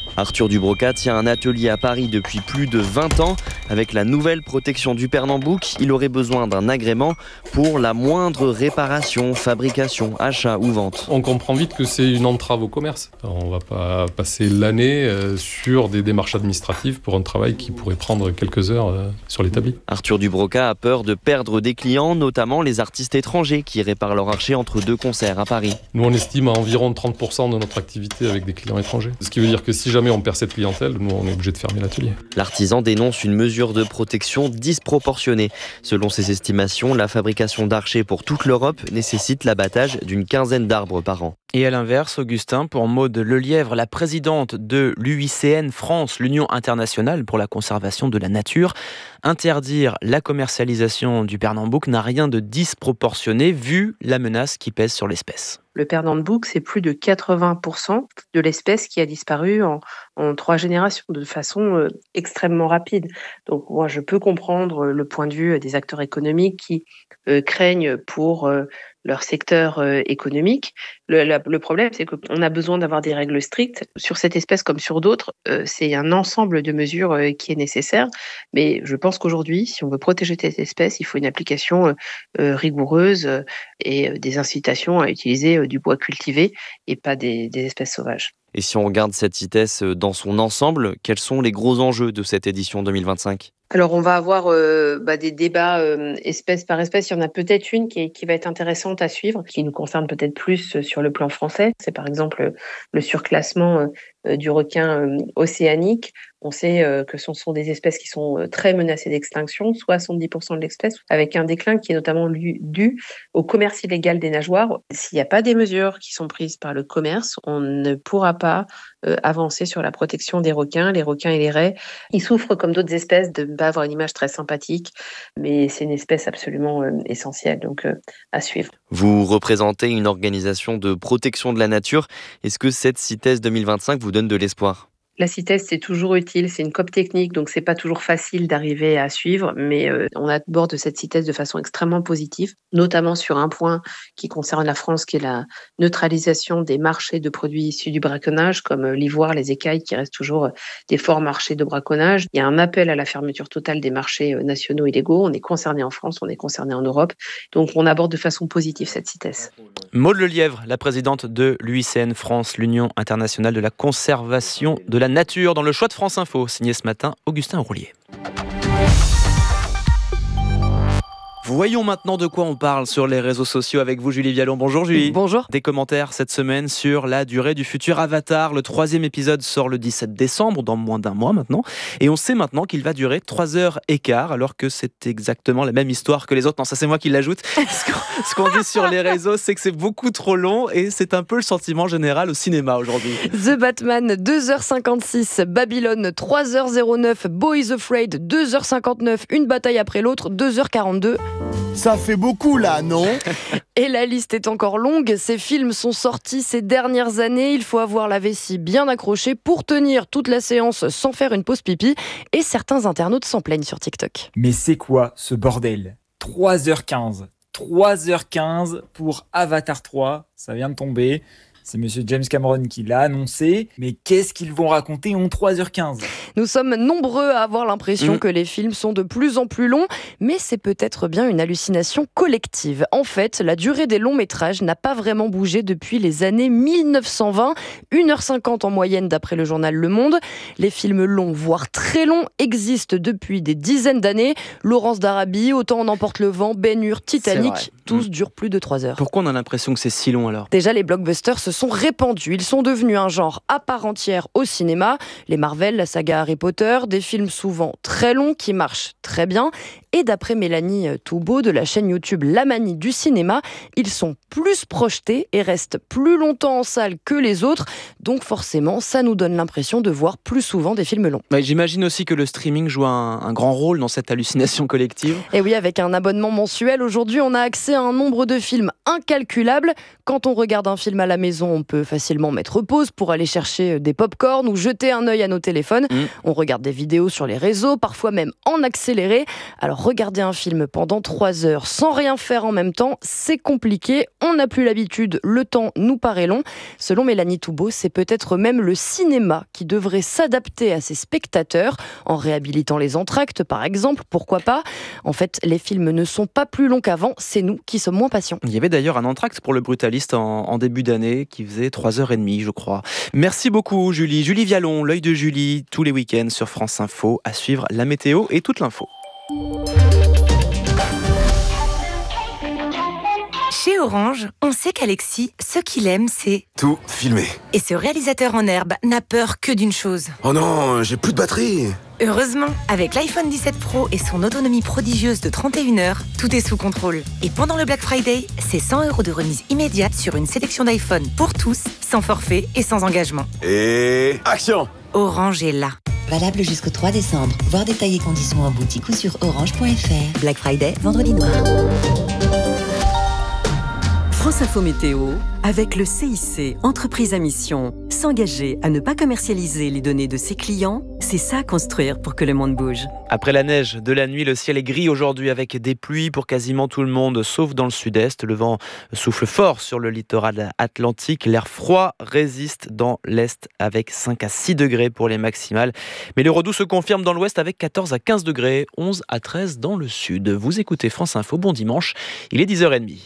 Arthur Dubroca tient un atelier à Paris depuis plus de 20 ans. Avec la nouvelle protection du Pernambouc, il aurait besoin d'un agrément pour la moindre réparation, fabrication, achat ou vente. On comprend vite que c'est une entrave au commerce. On ne va pas passer l'année sur des démarches administratives pour un travail qui pourrait prendre quelques heures sur l'établi. Arthur Dubroca a peur de perdre des clients, notamment les artistes étrangers qui réparent leur archer entre 2 concerts à Paris. Nous, on estime à environ 30% de notre activité avec des clients étrangers. Ce qui veut dire que si jamais on perd cette clientèle, nous, on est obligé de fermer l'atelier. L'artisan dénonce une mesure de protection disproportionnée. Selon ses estimations, la fabrication d'archers pour toute l'Europe nécessite l'abattage d'une 15aine d'arbres par an. Et à l'inverse, Augustin, pour Maude Lelièvre, la présidente de l'UICN France, l'Union internationale pour la conservation de la nature, interdire la commercialisation du Pernambouc n'a rien de disproportionné vu la menace qui pèse sur l'espèce. Le Pernambouc, c'est plus de 80% de l'espèce qui a disparu en 3 générations de façon extrêmement rapide. Donc moi, je peux comprendre le point de vue des acteurs économiques qui craignent pour leur secteur économique. Le problème, c'est qu'on a besoin d'avoir des règles strictes. Sur cette espèce comme sur d'autres, c'est un ensemble de mesures qui est nécessaire. Mais je pense qu'aujourd'hui, si on veut protéger cette espèce, il faut une application rigoureuse et des incitations à utiliser du bois cultivé et pas des espèces sauvages. Et si on regarde cette CITES dans son ensemble, quels sont les gros enjeux de cette édition 2025 ? Alors, on va avoir des débats espèce par espèce. Il y en a peut-être une qui va être intéressante à suivre, qui nous concerne peut-être plus sur le plan français. C'est par exemple le surclassement du requin océanique. On sait que ce sont des espèces qui sont très menacées d'extinction, 70% de l'espèce, avec un déclin qui est notamment dû au commerce illégal des nageoires. S'il n'y a pas des mesures qui sont prises par le commerce, on ne pourra pas avancer sur la protection des requins. Les requins et les raies, ils souffrent comme d'autres espèces de ne pas avoir une image très sympathique, mais c'est une espèce absolument essentielle, donc à suivre. Vous représentez une organisation de protection de la nature. Est-ce que cette CITES 2025 vous donne de l'espoir ? La CITES, c'est toujours utile, c'est une COP technique, donc c'est pas toujours facile d'arriver à suivre, mais on aborde cette CITES de façon extrêmement positive, notamment sur un point qui concerne la France, qui est la neutralisation des marchés de produits issus du braconnage, comme l'ivoire, les écailles, qui restent toujours des forts marchés de braconnage. Il y a un appel à la fermeture totale des marchés nationaux illégaux. On est concerné en France, on est concerné en Europe, donc on aborde de façon positive cette CITES. Maude Lelièvre, la présidente de l'UICN France, l'Union internationale de la conservation de la nature, dans le choix de France Info, signé ce matin Augustin Roulier. Voyons maintenant de quoi on parle sur les réseaux sociaux avec vous, Julie Vialon. Bonjour Julie. Bonjour. Des commentaires cette semaine sur la durée du futur Avatar. Le 3e épisode sort le 17 décembre, dans moins d'un mois maintenant. Et on sait maintenant qu'il va durer 3h15, alors que c'est exactement la même histoire que les autres. Non, ça c'est moi qui l'ajoute. Ce qu'on dit sur les réseaux, c'est que c'est beaucoup trop long et c'est un peu le sentiment général au cinéma aujourd'hui. The Batman, 2h56. Babylone, 3h09. Boys Afraid, 2h59. Une bataille après l'autre, 2h42. Ça fait beaucoup là, non ? Et la liste est encore longue. Ces films sont sortis ces dernières années. Il faut avoir la vessie bien accrochée pour tenir toute la séance sans faire une pause pipi. Et certains internautes s'en plaignent sur TikTok. Mais c'est quoi ce bordel ? 3h15. 3h15 pour Avatar 3. Ça vient de tomber. C'est monsieur James Cameron qui l'a annoncé. Mais qu'est-ce qu'ils vont raconter en 3h15 ? Nous sommes nombreux à avoir l'impression que les films sont de plus en plus longs, mais c'est peut-être bien une hallucination collective. En fait, la durée des longs métrages n'a pas vraiment bougé depuis les années 1920, 1h50 en moyenne d'après le journal Le Monde. Les films longs, voire très longs, existent depuis des dizaines d'années. Laurence d'Arabie, Autant en emporte le vent, Ben-Hur, Titanic, tous durent plus de 3 heures. Pourquoi on a l'impression que c'est si long alors ? Déjà, les blockbusters se sont répandus. Ils sont devenus un genre à part entière au cinéma. Les Marvel, la saga Harry Potter, des films souvent très longs qui marchent très bien. Et d'après Mélanie Toubeau de la chaîne YouTube La Manie du cinéma, ils sont plus projetés et restent plus longtemps en salle que les autres. Donc forcément, ça nous donne l'impression de voir plus souvent des films longs. J'imagine aussi que le streaming joue un grand rôle dans cette hallucination collective. Et oui, avec un abonnement mensuel, aujourd'hui, on a accès à un nombre de films incalculable. Quand on regarde un film à la maison, on peut facilement mettre pause pour aller chercher des pop-corn ou jeter un œil à nos téléphones. On regarde des vidéos sur les réseaux, parfois même en accéléré. Alors regarder un film pendant 3 heures sans rien faire en même temps, c'est compliqué. On n'a plus l'habitude, le temps nous paraît long. Selon Mélanie Toubeau, c'est peut-être même le cinéma qui devrait s'adapter à ses spectateurs en réhabilitant les entractes, par exemple. Pourquoi pas ? En fait, les films ne sont pas plus longs qu'avant, c'est nous qui sommes moins patients. Il y avait d'ailleurs un entracte pour Le Brutaliste en début d'année qui faisait 3h30, je crois. Merci beaucoup, Julie. Julie Vialon, l'œil de Julie, tous les week-ends sur France Info, à suivre la météo et toute l'info. Chez Orange, on sait qu'Alexis, ce qu'il aime, c'est... tout filmer. Et ce réalisateur en herbe n'a peur que d'une chose. Oh non, j'ai plus de batterie. Heureusement, avec l'iPhone 17 Pro et son autonomie prodigieuse de 31 heures, tout est sous contrôle. Et pendant le Black Friday, c'est 100 € de remise immédiate sur une sélection d'iPhone pour tous, sans forfait et sans engagement. Et action! Orange est là. Valable jusqu'au 3 décembre. Voir détails et conditions en boutique ou sur orange.fr. Black Friday, vendredi noir. France Info Météo, avec le CIC, entreprise à mission. S'engager à ne pas commercialiser les données de ses clients, c'est ça construire pour que le monde bouge. Après la neige de la nuit, le ciel est gris aujourd'hui avec des pluies pour quasiment tout le monde, sauf dans le sud-est. Le vent souffle fort sur le littoral atlantique. L'air froid résiste dans l'est avec 5 à 6 degrés pour les maximales. Mais le redout se confirme dans l'ouest avec 14 à 15 degrés, 11 à 13 dans le sud. Vous écoutez France Info, bon dimanche, il est 10h30.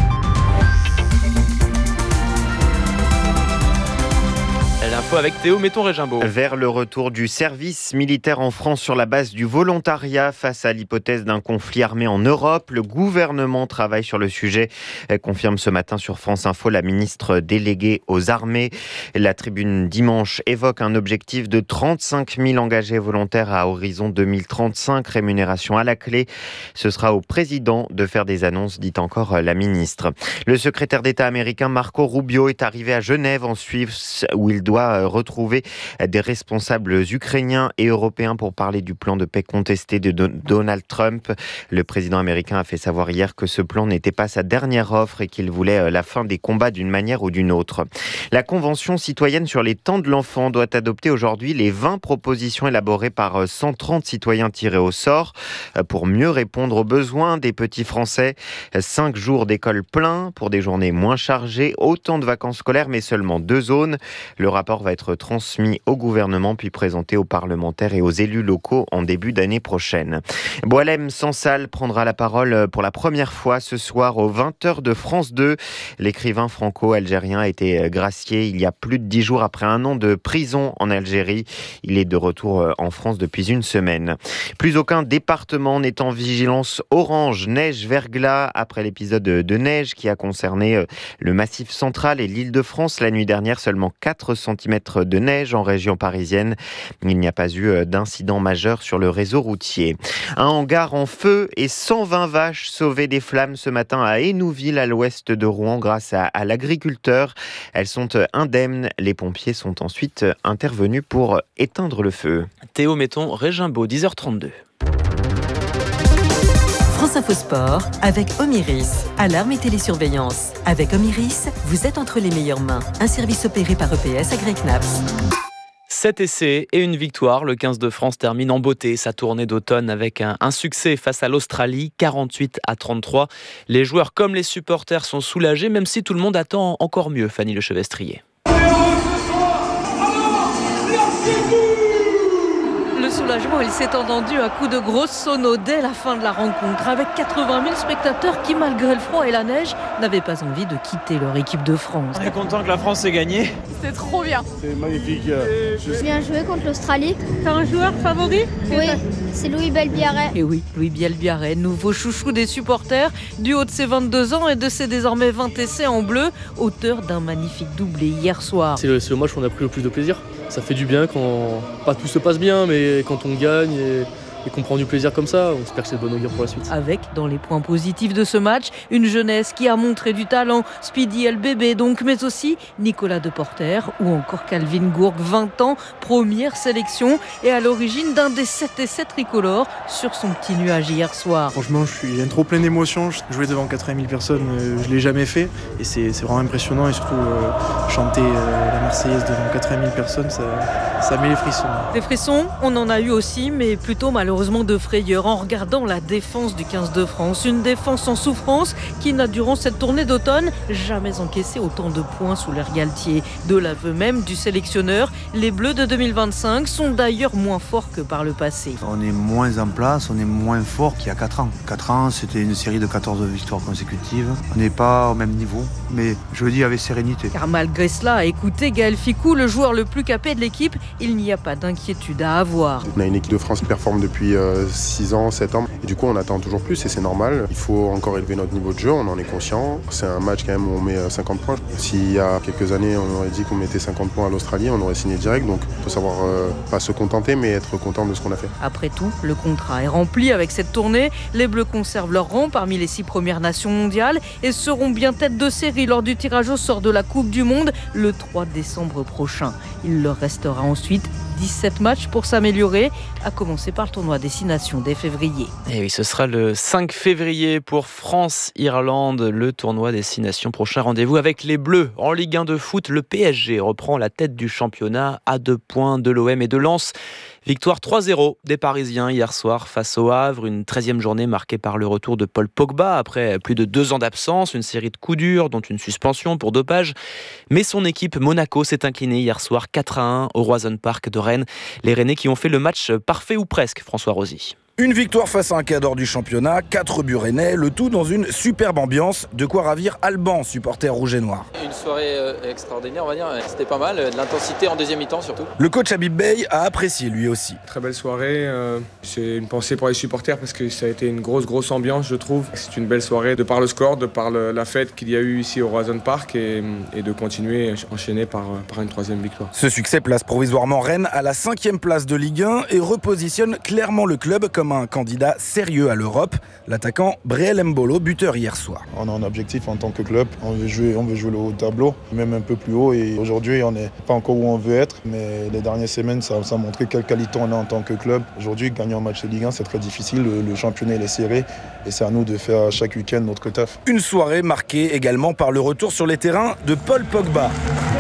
L'info avec Théo Méton-Régimbaud. Vers le retour du service militaire en France sur la base du volontariat face à l'hypothèse d'un conflit armé en Europe. Le gouvernement travaille sur le sujet, confirme ce matin sur France Info la ministre déléguée aux armées. La tribune dimanche évoque un objectif de 35 000 engagés volontaires à horizon 2035, rémunération à la clé. Ce sera au président de faire des annonces, dit encore la ministre. Le secrétaire d'État américain Marco Rubio est arrivé à Genève en Suisse où il doit retrouver des responsables ukrainiens et européens pour parler du plan de paix contesté de Donald Trump. Le président américain a fait savoir hier que ce plan n'était pas sa dernière offre et qu'il voulait la fin des combats d'une manière ou d'une autre. La Convention citoyenne sur les temps de l'enfant doit adopter aujourd'hui les 20 propositions élaborées par 130 citoyens tirés au sort pour mieux répondre aux besoins des petits Français. 5 jours d'école plein pour des journées moins chargées, autant de vacances scolaires mais seulement 2 zones. Le rapport va être transmis au gouvernement puis présenté aux parlementaires et aux élus locaux en début d'année prochaine. Boualem Sansal prendra la parole pour la première fois ce soir aux 20h de France 2. L'écrivain franco-algérien a été gracié il y a plus de 10 jours après un an de prison en Algérie. Il est de retour en France depuis une semaine. Plus aucun département n'est en vigilance orange, neige, verglas après l'épisode de neige qui a concerné le Massif central et l'Île-de-France la nuit dernière. Seulement 4 cm de neige en région parisienne. Il n'y a pas eu d'incident majeur sur le réseau routier. Un hangar en feu et 120 vaches sauvées des flammes ce matin à Hénouville, à l'ouest de Rouen, grâce à l'agriculteur. Elles sont indemnes. Les pompiers sont ensuite intervenus pour éteindre le feu. Théo Méton-Régimbaud, 10h32. France Info Sport avec Omiris. Alarme et télésurveillance. Avec Omiris, vous êtes entre les meilleures mains. Un service opéré par EPS AgriKnaps. 7 essais et une victoire. Le 15 de France termine en beauté sa tournée d'automne avec un succès face à l'Australie, 48 à 33. Les joueurs comme les supporters sont soulagés, même si tout le monde attend encore mieux, Fanny Lechevestrier. Le soulagement, il s'est entendu à coups de grosses sonos dès la fin de la rencontre, avec 80 000 spectateurs qui, malgré le froid et la neige, n'avaient pas envie de quitter leur équipe de France. On est content que la France ait gagné. C'était trop bien. C'est magnifique. Bien joué contre l'Australie. T'as un joueur favori ? Oui, c'est Louis Bielbiarré. Et oui, Louis Bielbiarré, nouveau chouchou des supporters, du haut de ses 22 ans et de ses désormais 20 essais en bleu, auteur d'un magnifique doublé hier soir. C'est le match où on a pris le plus de plaisir. Ça fait du bien quand pas tout se passe bien, mais quand on gagne et qu'on prend du plaisir comme ça, on espère que c'est de bon augure pour la suite. Avec, dans les points positifs de ce match, une jeunesse qui a montré du talent, Speedy LBB donc, mais aussi Nicolas Deporter ou encore Calvin Gourg, 20 ans, première sélection et à l'origine d'un des 7 essais tricolores sur son petit nuage hier soir. Franchement, je suis trop plein d'émotions. Jouer devant 80 000 personnes, je ne l'ai jamais fait et c'est vraiment impressionnant et surtout chanter la Marseillaise devant 80 000 personnes, ça met les frissons. Des frissons, on en a eu aussi, mais plutôt mal malheureusement de frayeur en regardant la défense du 15 de France. Une défense en souffrance qui n'a durant cette tournée d'automne jamais encaissé autant de points sous l'air Galtier. De l'aveu même du sélectionneur, les Bleus de 2025 sont d'ailleurs moins forts que par le passé. On est moins en place, on est moins fort qu'il y a 4 ans. 4 ans, c'était une série de 14 victoires consécutives. On n'est pas au même niveau, mais je le dis avec sérénité. Car malgré cela, à écouter Gaël Fickou, le joueur le plus capé de l'équipe, il n'y a pas d'inquiétude à avoir. On a une équipe de France qui performe depuis 6 ans, 7 ans. Et du coup, on attend toujours plus et c'est normal. Il faut encore élever notre niveau de jeu, on en est conscient. C'est un match quand même où on met 50 points. S'il y a quelques années, on aurait dit qu'on mettait 50 points à l'Australie, on aurait signé direct. Donc il faut savoir pas se contenter, mais être content de ce qu'on a fait. Après tout, le contrat est rempli avec cette tournée. Les Bleus conservent leur rang parmi les 6 premières nations mondiales et seront bien tête de série lors du tirage au sort de la Coupe du Monde le 3 décembre prochain. Il leur restera ensuite 17 matchs pour s'améliorer, à commencer par le tournoi Destination dès février. Et oui, ce sera le 5 février pour France-Irlande, le tournoi Destination. Prochain rendez-vous avec les Bleus. En Ligue 1 de foot, le PSG reprend la tête du championnat à 2 points de l'OM et de Lens. Victoire 3-0 des Parisiens hier soir face au Havre. Une 13e journée marquée par le retour de Paul Pogba après plus de 2 ans d'absence. Une série de coups durs, dont une suspension pour dopage. Mais son équipe Monaco s'est inclinée hier soir 4-1 au Roazhon Park de Rennes. Les Rennais qui ont fait le match parfait ou presque, François Rosy. Une victoire face à un cadre du championnat, 4 buts rennais, le tout dans une superbe ambiance, de quoi ravir Alban, supporter rouge et noir. Une soirée extraordinaire, on va dire, c'était pas mal, de l'intensité en deuxième mi-temps surtout. Le coach Habib Bey a apprécié lui aussi. Très belle soirée, c'est une pensée pour les supporters parce que ça a été une grosse ambiance je trouve. C'est une belle soirée de par le score, de par la fête qu'il y a eu ici au Roazhon Park et de continuer enchaîner par une 3e victoire. Ce succès place provisoirement Rennes à la 5e place de Ligue 1 et repositionne clairement le club comme un candidat sérieux à l'Europe. L'attaquant Breel Mbolo, buteur hier soir. On a un objectif en tant que club, on veut jouer le haut tableau, même un peu plus haut et aujourd'hui on n'est pas encore où on veut être, mais les dernières semaines ça a montré quelle qualité on a en tant que club. Aujourd'hui gagner un match de Ligue 1 c'est très difficile, le championnat il est serré et c'est à nous de faire chaque week-end notre taf. Une soirée marquée également par le retour sur les terrains de Paul Pogba.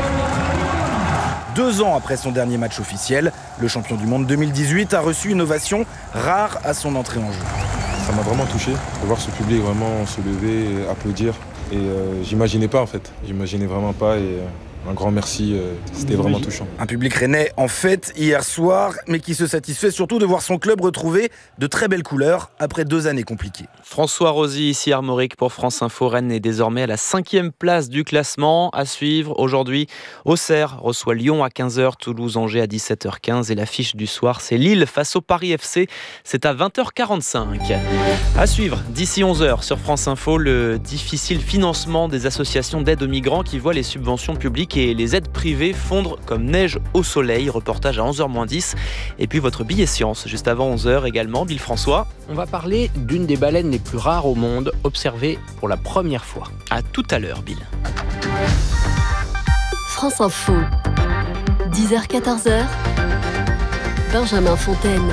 2 ans après son dernier match officiel, le champion du monde 2018 a reçu une ovation rare à son entrée en jeu. Ça m'a vraiment touché de voir ce public vraiment se lever, applaudir. Et j'imaginais pas en fait, j'imaginais vraiment pas et un grand merci, c'était vraiment touchant. Un public rennais en fête hier soir, mais qui se satisfait surtout de voir son club retrouver de très belles couleurs après 2 années compliquées. François Rosy, ici Armorique pour France Info. Rennes est désormais à la 5e place du classement. À suivre aujourd'hui, Auxerre reçoit Lyon à 15h, Toulouse-Angers à 17h15 et l'affiche du soir, c'est Lille face au Paris FC. C'est à 20h45. À suivre d'ici 11h sur France Info, le difficile financement des associations d'aide aux migrants qui voient les subventions publiques et les aides privées fondre comme neige au soleil. Reportage à 11h-10. Et puis votre billet science, juste avant 11h également. Bill François. On va parler d'une des baleines les plus rares au monde, observée pour la première fois. À tout à l'heure, Bill. France Info, 10h-14h, Benjamin Fontaine.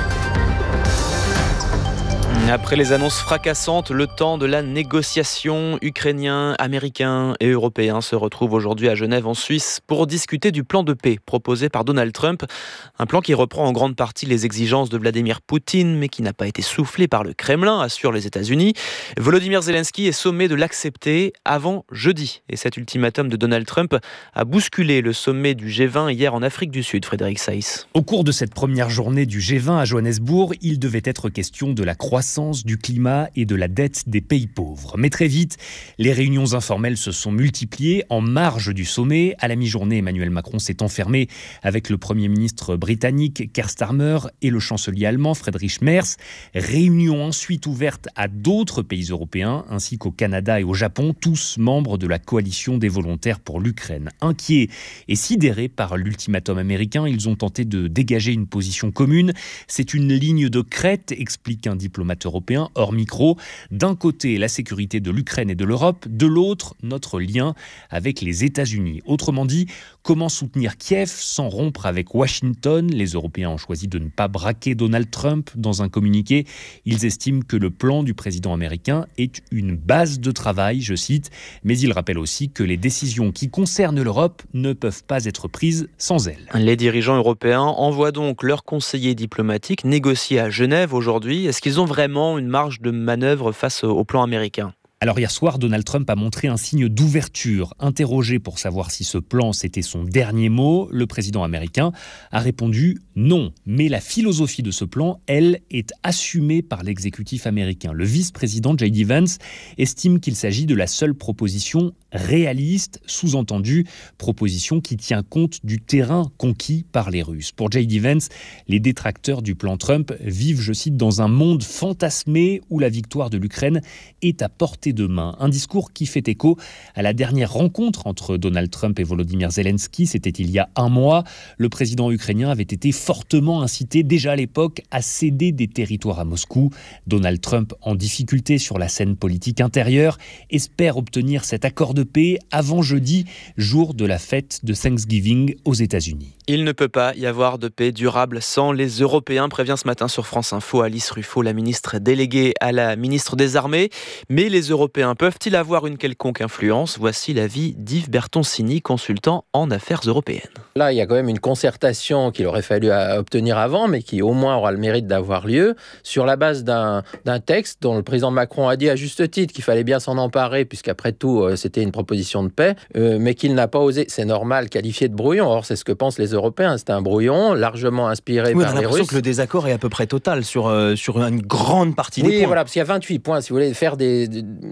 Après les annonces fracassantes, le temps de la négociation, Ukrainiens, Américains et Européens se retrouvent aujourd'hui à Genève en Suisse pour discuter du plan de paix proposé par Donald Trump. Un plan qui reprend en grande partie les exigences de Vladimir Poutine, mais qui n'a pas été soufflé par le Kremlin, assurent les États-Unis. Volodymyr Zelensky est sommé de l'accepter avant jeudi. Et cet ultimatum de Donald Trump a bousculé le sommet du G20 hier en Afrique du Sud, Frédéric Saïs. Au cours de cette première journée du G20 à Johannesburg, il devait être question de la croissance, du climat et de la dette des pays pauvres. Mais très vite, les réunions informelles se sont multipliées en marge du sommet. À la mi-journée, Emmanuel Macron s'est enfermé avec le Premier ministre britannique Keir Starmer et le chancelier allemand Friedrich Merz. Réunion ensuite ouverte à d'autres pays européens ainsi qu'au Canada et au Japon, tous membres de la coalition des volontaires pour l'Ukraine. Inquiets et sidérés par l'ultimatum américain, ils ont tenté de dégager une position commune. C'est une ligne de crête, explique un diplomate diplomate européen hors micro. D'un côté, la sécurité de l'Ukraine et de l'Europe, de l'autre, notre lien avec les États-Unis. Autrement dit, comment soutenir Kiev sans rompre avec Washington ? Les Européens ont choisi de ne pas braquer Donald Trump. Dans un communiqué, ils estiment que le plan du président américain est une base de travail, je cite, mais ils rappellent aussi que les décisions qui concernent l'Europe ne peuvent pas être prises sans elle. Les dirigeants européens envoient donc leurs conseillers diplomatiques négocier à Genève aujourd'hui. Est-ce qu'ils ont vraiment une marge de manœuvre face au plan américain ? Alors hier soir, Donald Trump a montré un signe d'ouverture. Interrogé pour savoir si ce plan c'était son dernier mot, le président américain a répondu non. Mais la philosophie de ce plan, elle, est assumée par l'exécutif américain. Le vice-président J.D. Vance estime qu'il s'agit de la seule proposition réaliste, sous-entendu, proposition qui tient compte du terrain conquis par les Russes. Pour J.D. Vance, les détracteurs du plan Trump vivent, je cite, dans un monde fantasmé où la victoire de l'Ukraine est à portée de main. Un discours qui fait écho à la dernière rencontre entre Donald Trump et Volodymyr Zelensky. C'était il y a un mois. Le président ukrainien avait été fortement incité déjà à l'époque à céder des territoires à Moscou. Donald Trump, en difficulté sur la scène politique intérieure, espère obtenir cet accord de paix avant jeudi, jour de la fête de Thanksgiving aux États-Unis. Il ne peut pas y avoir de paix durable sans les Européens, prévient ce matin sur France Info Alice Ruffo, la ministre déléguée à la ministre des Armées. Mais les Européens peuvent-ils avoir une quelconque influence ? Voici l'avis d'Yves Bertoncini, consultant en affaires européennes. Là, il y a quand même une concertation qu'il aurait fallu obtenir avant, mais qui au moins aura le mérite d'avoir lieu, sur la base d'un texte dont le président Macron a dit à juste titre qu'il fallait bien s'en emparer, puisqu'après tout, c'était une proposition de paix, mais qu'il n'a pas osé, c'est normal, qualifier de brouillon. Or, c'est ce que pensent les Européens. C'est un brouillon largement inspiré par les Russes. On a l'impression que le désaccord est à peu près total sur une grande partie des points. Oui, voilà, parce qu'il y a 28 points. Si vous voulez faire des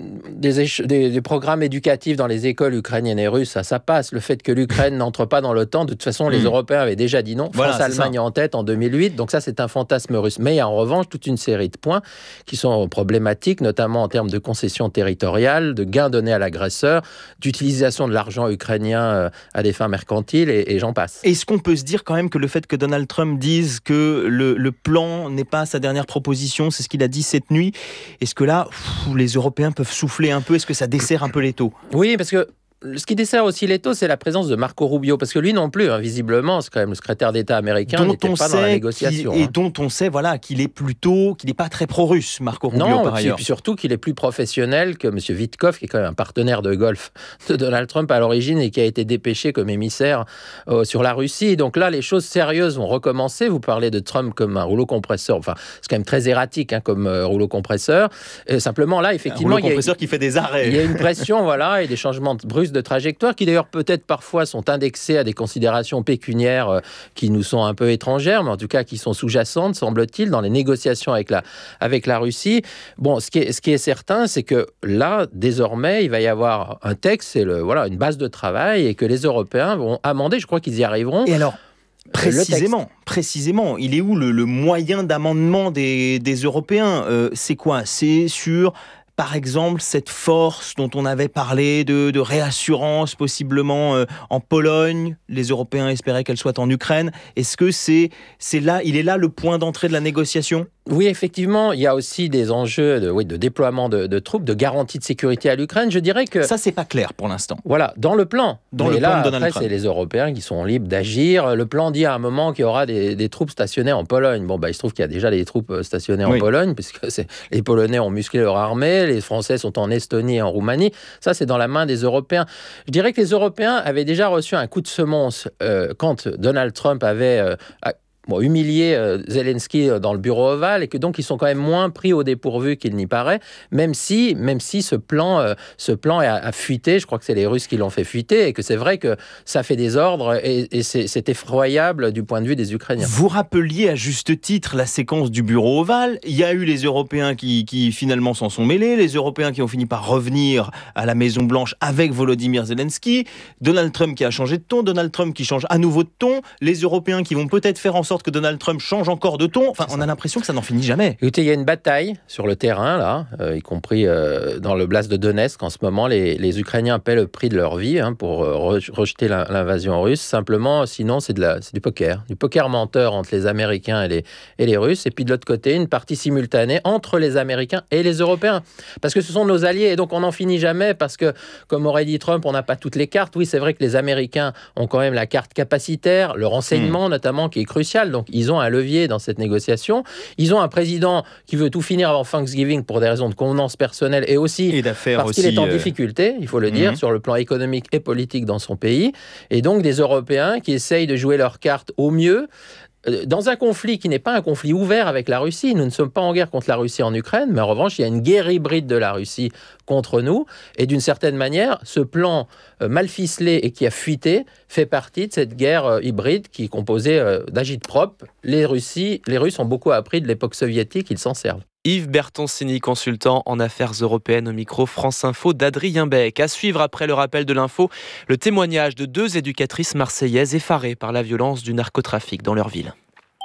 programmes éducatifs dans les écoles ukrainiennes et russes, ça passe. Le fait que l'Ukraine n'entre pas dans l'OTAN, de toute façon, les Européens avaient déjà dit non. France-Allemagne en tête en 2008, donc ça, c'est un fantasme russe. Mais il y a en revanche toute une série de points qui sont problématiques, notamment en termes de concessions territoriales, de gains donnés à l'agresseur, d'utilisation de l'argent ukrainien à des fins mercantiles, et j'en passe. Est-ce qu'on peut se dire quand même que le fait que Donald Trump dise que le plan n'est pas sa dernière proposition, c'est ce qu'il a dit cette nuit, est-ce que là, les Européens peuvent souffler un peu ? Est-ce que ça desserre un peu l'étau ? Oui, parce que ce qui dessert aussi l'étau, c'est la présence de Marco Rubio, parce que lui non plus, visiblement, c'est quand même le secrétaire d'État américain, n'était pas dans la négociation. Et dont on sait qu'il n'est pas très pro-russe, Marco Rubio, par ailleurs. Et puis surtout qu'il est plus professionnel que M. Witkoff, qui est quand même un partenaire de golf de Donald Trump à l'origine et qui a été dépêché comme émissaire sur la Russie. Donc là, les choses sérieuses vont recommencer. Vous parlez de Trump comme un rouleau compresseur. Enfin, c'est quand même très erratique comme rouleau compresseur. Simplement, là, effectivement, un rouleau compresseur qui fait des arrêts. Il y a une pression, et des changements brusques de trajectoire qui d'ailleurs peut-être parfois sont indexés à des considérations pécuniaires qui nous sont un peu étrangères, mais en tout cas qui sont sous-jacentes, semble-t-il, dans les négociations avec la Russie. Bon, ce qui est certain, c'est que là, désormais, il va y avoir un texte, c'est une base de travail, et que les Européens vont amender, je crois qu'ils y arriveront. Et alors Précisément, il est où le moyen d'amendement des Européens ? C'est quoi ? C'est sur... Par exemple, cette force dont on avait parlé de réassurance possiblement en Pologne, les Européens espéraient qu'elle soit en Ukraine. Est-ce que il est là le point d'entrée de la négociation ? Oui, effectivement, il y a aussi des enjeux de déploiement de troupes, de garantie de sécurité à l'Ukraine. Je dirais que... Ça, c'est pas clair pour l'instant. Voilà, dans le plan. Plan de Donald Trump. C'est les Européens qui sont libres d'agir. Le plan dit à un moment qu'il y aura des troupes stationnées en Pologne. Bon, il se trouve qu'il y a déjà des troupes stationnées en Pologne, puisque les Polonais ont musclé leur armée, les Français sont en Estonie et en Roumanie. Ça, c'est dans la main des Européens. Je dirais que les Européens avaient déjà reçu un coup de semonce quand Donald Trump avait... humilier Zelensky dans le bureau ovale, et que donc ils sont quand même moins pris au dépourvu qu'il n'y paraît, même si ce plan a fuité. Je crois que c'est les Russes qui l'ont fait fuiter, et que c'est vrai que ça fait des ordres, et c'est effroyable du point de vue des Ukrainiens. Vous rappeliez à juste titre la séquence du bureau ovale. Il y a eu les Européens qui finalement s'en sont mêlés, les Européens qui ont fini par revenir à la Maison Blanche avec Volodymyr Zelensky, Donald Trump qui a changé de ton, Donald Trump qui change à nouveau de ton, les Européens qui vont peut-être faire en sorte sorte que Donald Trump change encore de ton. Enfin, on a l'impression que ça n'en finit jamais. Écoutez, il y a une bataille sur le terrain, là, y compris dans le blast de Donetsk. En ce moment, les Ukrainiens paient le prix de leur vie pour rejeter l'invasion russe. Simplement, sinon, c'est du poker menteur entre les Américains et les Russes. Et puis de l'autre côté, une partie simultanée entre les Américains et les Européens. Parce que ce sont nos alliés, et donc on n'en finit jamais, parce que, comme aurait dit Trump, on n'a pas toutes les cartes. Oui, c'est vrai que les Américains ont quand même la carte capacitaire, le renseignement notamment, qui est crucial. Donc ils ont un levier dans cette négociation. Ils ont un président qui veut tout finir avant Thanksgiving pour des raisons de convenance personnelle et aussi parce qu'il est en difficulté, il faut le dire, sur le plan économique et politique dans son pays. Et donc des Européens qui essayent de jouer leurs cartes au mieux dans un conflit qui n'est pas un conflit ouvert avec la Russie. Nous ne sommes pas en guerre contre la Russie en Ukraine, mais en revanche, il y a une guerre hybride de la Russie contre nous. Et d'une certaine manière, ce plan mal ficelé et qui a fuité fait partie de cette guerre hybride qui est composée d'agite-propre. Les Russes ont beaucoup appris de l'époque soviétique, ils s'en servent. Yves Bertoncini, consultant en affaires européennes au micro France Info d'Adrien Beck. À suivre après le rappel de l'info, le témoignage de 2 éducatrices marseillaises effarées par la violence du narcotrafic dans leur ville.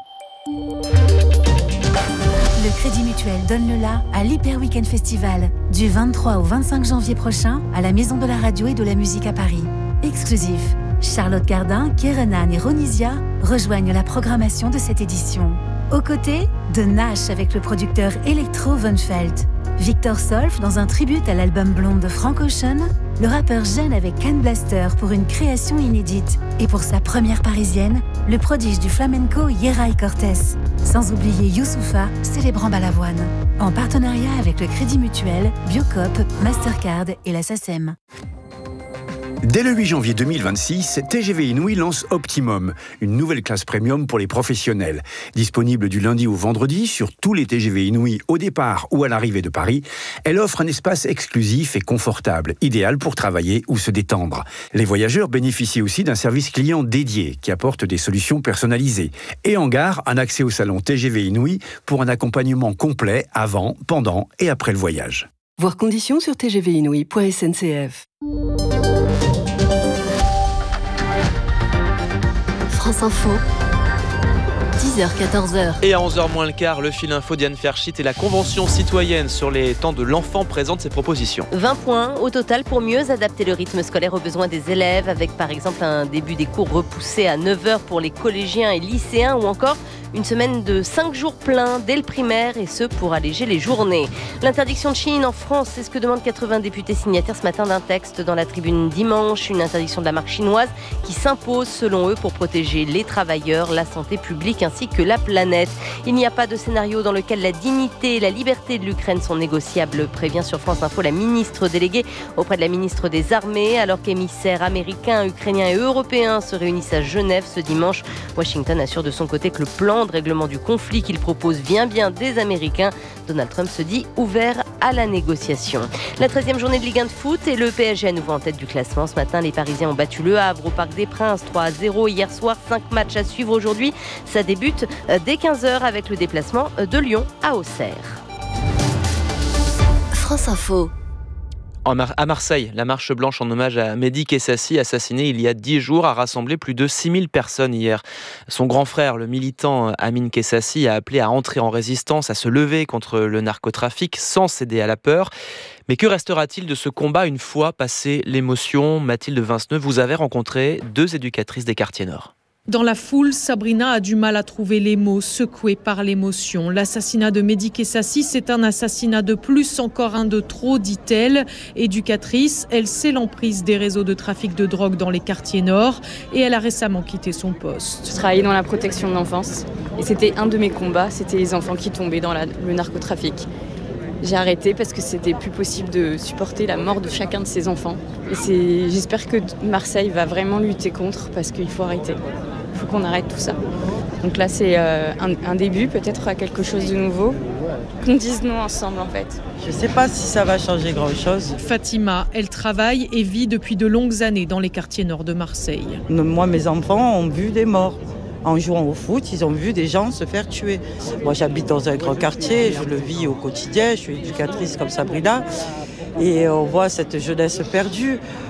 Le Crédit Mutuel donne le la à l'Hyper Weekend Festival du 23 au 25 janvier prochain à la Maison de la Radio et de la Musique à Paris. Exclusif, Charlotte Gardin, Kerenan et Ronisia rejoignent la programmation de cette édition. Aux côtés de Nash avec le producteur Electro Von Felt, Victor Solf dans un tribute à l'album Blonde de Frank Ocean, le rappeur Jeune avec Can Blaster pour une création inédite et pour sa première parisienne, le prodige du flamenco Yeray Cortés. Sans oublier Youssoupha célébrant Balavoine. En partenariat avec le Crédit Mutuel, Biocop, Mastercard et la SACEM. Dès le 8 janvier 2026, TGV Inouï lance Optimum, une nouvelle classe premium pour les professionnels. Disponible du lundi au vendredi sur tous les TGV Inouï au départ ou à l'arrivée de Paris, elle offre un espace exclusif et confortable, idéal pour travailler ou se détendre. Les voyageurs bénéficient aussi d'un service client dédié qui apporte des solutions personnalisées. Et en gare, un accès au salon TGV Inouï pour un accompagnement complet avant, pendant et après le voyage. Voir conditions sur tgvinouï.sncf. France Info, 10h-14h. Et à 11h moins le quart, le fil info Diane Ferchit et la Convention citoyenne sur les temps de l'enfant présentent ses propositions. 20 points au total pour mieux adapter le rythme scolaire aux besoins des élèves, avec par exemple un début des cours repoussé à 9h pour les collégiens et lycéens, ou encore une semaine de 5 jours pleins dès le primaire, et ce pour alléger les journées. L'interdiction de Chine en France, c'est ce que demandent 80 députés signataires ce matin d'un texte dans la Tribune dimanche. Une interdiction de la marque chinoise qui s'impose selon eux pour protéger les travailleurs, la santé publique ainsi que la planète. Il n'y a pas de scénario dans lequel la dignité et la liberté de l'Ukraine sont négociables, prévient sur France Info la ministre déléguée auprès de la ministre des Armées, alors qu'émissaires américains, ukrainiens et européens se réunissent à Genève ce dimanche. Washington assure de son côté que le plan de règlement du conflit qu'il propose vient bien des Américains. Donald Trump se dit ouvert à la négociation. La 13e journée de Ligue 1 de foot et le PSG à nouveau en tête du classement. Ce matin, les Parisiens ont battu Le Havre au Parc des Princes 3-0 hier soir. 5 matchs à suivre aujourd'hui. Ça débute dès 15h avec le déplacement de Lyon à Auxerre. France Info. À Marseille, la marche blanche en hommage à Mehdi Kessassi, assassiné il y a 10 jours, a rassemblé plus de 6000 personnes hier. Son grand frère, le militant Amin Kessassi, a appelé à entrer en résistance, à se lever contre le narcotrafic sans céder à la peur. Mais que restera-t-il de ce combat une fois passée l'émotion ? Mathilde Vinceneux, vous avez rencontré 2 éducatrices des quartiers nord. Dans la foule, Sabrina a du mal à trouver les mots, secouée par l'émotion. L'assassinat de Mehdi Kessassi, c'est un assassinat de plus, encore un de trop, dit-elle. Éducatrice, elle sait l'emprise des réseaux de trafic de drogue dans les quartiers nord et elle a récemment quitté son poste. Je travaillais dans la protection de l'enfance et c'était un de mes combats, c'était les enfants qui tombaient dans le narcotrafic. J'ai arrêté parce que c'était plus possible de supporter la mort de chacun de ces enfants. Et j'espère que Marseille va vraiment lutter contre parce qu'il faut arrêter. Il faut qu'on arrête tout ça. Donc là, c'est un début, peut-être à quelque chose de nouveau. Qu'on dise non ensemble, en fait. Je ne sais pas si ça va changer grand-chose. Fatima, elle travaille et vit depuis de longues années dans les quartiers nord de Marseille. Moi, mes enfants ont vu des morts. En jouant au foot, ils ont vu des gens se faire tuer. Moi, j'habite dans un grand quartier, je le vis au quotidien, je suis éducatrice comme Sabrina. Et on voit cette jeunesse perdue.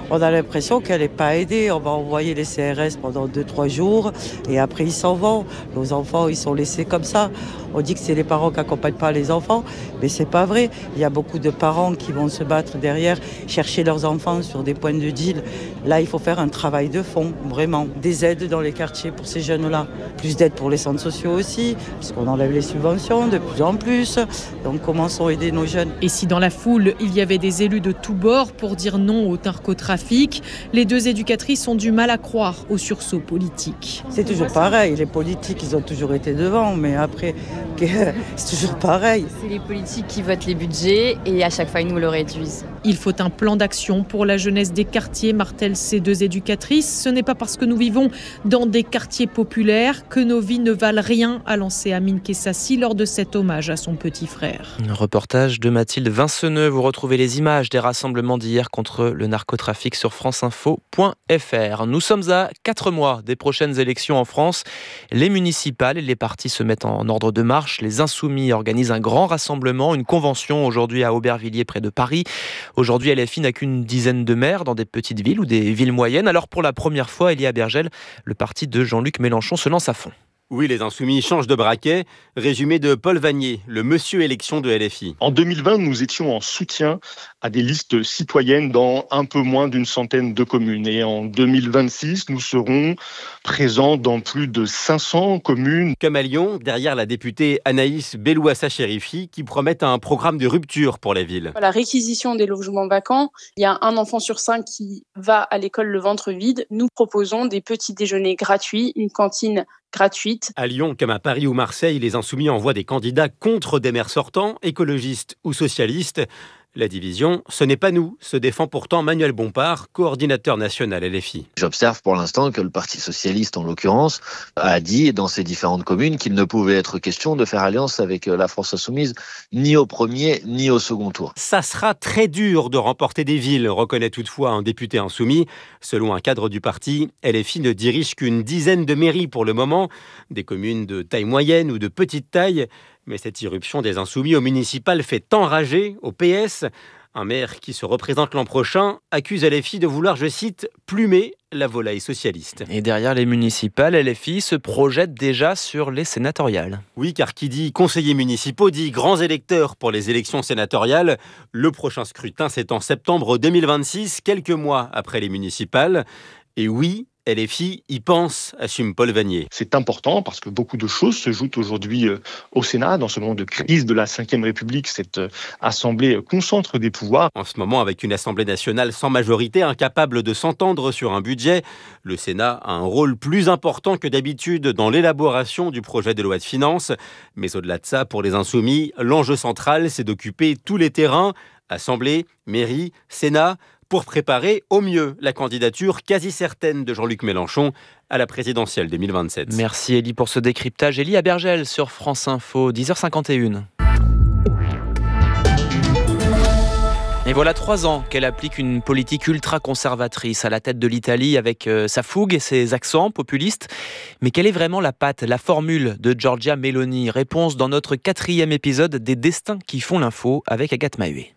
On a l'impression qu'elle n'est pas aidée. On va envoyer les CRS pendant 2-3 jours et après ils s'en vont. Nos enfants, ils sont laissés comme ça. On dit que c'est les parents qui n'accompagnent pas les enfants, mais c'est pas vrai. Il y a beaucoup de parents qui vont se battre derrière, chercher leurs enfants sur des points de deal. Là, il faut faire un travail de fond, vraiment. Des aides dans les quartiers pour ces jeunes-là. Plus d'aides pour les centres sociaux aussi, puisqu'on enlève les subventions de plus en plus. Donc commençons à aider nos jeunes. Et si dans la foule, il y avait des élus de tous bords pour dire non au narcotrafic, les deux éducatrices ont du mal à croire au sursaut politique. C'est toujours pareil. Les politiques, ils ont toujours été devant, mais après, c'est toujours pareil. C'est les politiques qui votent les budgets et à chaque fois, ils nous le réduisent. Il faut un plan d'action pour la jeunesse des quartiers, martèlent ces deux éducatrices. Ce n'est pas parce que nous vivons dans des quartiers populaires que nos vies ne valent rien, a lancé Amine Kessassi lors de cet hommage à son petit frère. Un reportage de Mathilde Vinceneux. Vous retrouvez les images des rassemblements d'hier contre le narcotrafic sur franceinfo.fr. Nous sommes à 4 mois des prochaines élections en France. Les municipales et les partis se mettent en ordre de marche. Les Insoumis organisent un grand rassemblement, une convention aujourd'hui à Aubervilliers près de Paris. Aujourd'hui, LFI n'a qu'une dizaine de maires dans des petites villes ou des villes moyennes. Alors pour la première fois, Elia Bergel, le parti de Jean-Luc Mélenchon se lance à fond. Oui, les Insoumis changent de braquet. Résumé de Paul Vanier, le monsieur élection de LFI. En 2020, nous étions en soutien à des listes citoyennes dans un peu moins d'une centaine de communes. Et en 2026, nous serons présents dans plus de 500 communes. Comme à Lyon, derrière la députée Anaïs Bellouassa-Chérifi, qui promet un programme de rupture pour la ville. La réquisition des logements vacants, il y a un enfant sur 5 qui va à l'école le ventre vide. Nous proposons des petits déjeuners gratuits, une cantine gratuite. À Lyon, comme à Paris ou Marseille, les Insoumis envoient des candidats contre des maires sortants, écologistes ou socialistes. La division, ce n'est pas nous, se défend pourtant Manuel Bompard, coordinateur national LFI. J'observe pour l'instant que le Parti socialiste, en l'occurrence, a dit dans ces différentes communes qu'il ne pouvait être question de faire alliance avec la France insoumise, ni au premier, ni au second tour. Ça sera très dur de remporter des villes, reconnaît toutefois un député insoumis. Selon un cadre du parti, LFI ne dirige qu'une dizaine de mairies pour le moment, des communes de taille moyenne ou de petite taille. Mais cette irruption des Insoumis au municipal fait enrager au PS. Un maire qui se représente l'an prochain accuse LFI de vouloir, je cite, plumer la volaille socialiste. Et derrière les municipales, LFI se projette déjà sur les sénatoriales. Oui, car qui dit conseillers municipaux dit grands électeurs pour les élections sénatoriales. Le prochain scrutin, c'est en septembre 2026, quelques mois après les municipales. Et oui, LFI y pense, assume Paul Vanier. C'est important parce que beaucoup de choses se jouent aujourd'hui au Sénat. Dans ce moment de crise de la Ve République, cette assemblée concentre des pouvoirs. En ce moment, avec une Assemblée nationale sans majorité, incapable de s'entendre sur un budget, le Sénat a un rôle plus important que d'habitude dans l'élaboration du projet de loi de finances. Mais au-delà de ça, pour les Insoumis, l'enjeu central, c'est d'occuper tous les terrains, Assemblée, mairie, Sénat, pour préparer au mieux la candidature quasi certaine de Jean-Luc Mélenchon à la présidentielle 2027. Merci Elie pour ce décryptage. Elie à Bergel sur France Info, 10h51. Et voilà 3 ans qu'elle applique une politique ultra-conservatrice à la tête de l'Italie avec sa fougue et ses accents populistes. Mais quelle est vraiment la patte, la formule de Giorgia Meloni ? Réponse dans notre 4e épisode des Destins qui font l'info avec Agathe Mahué.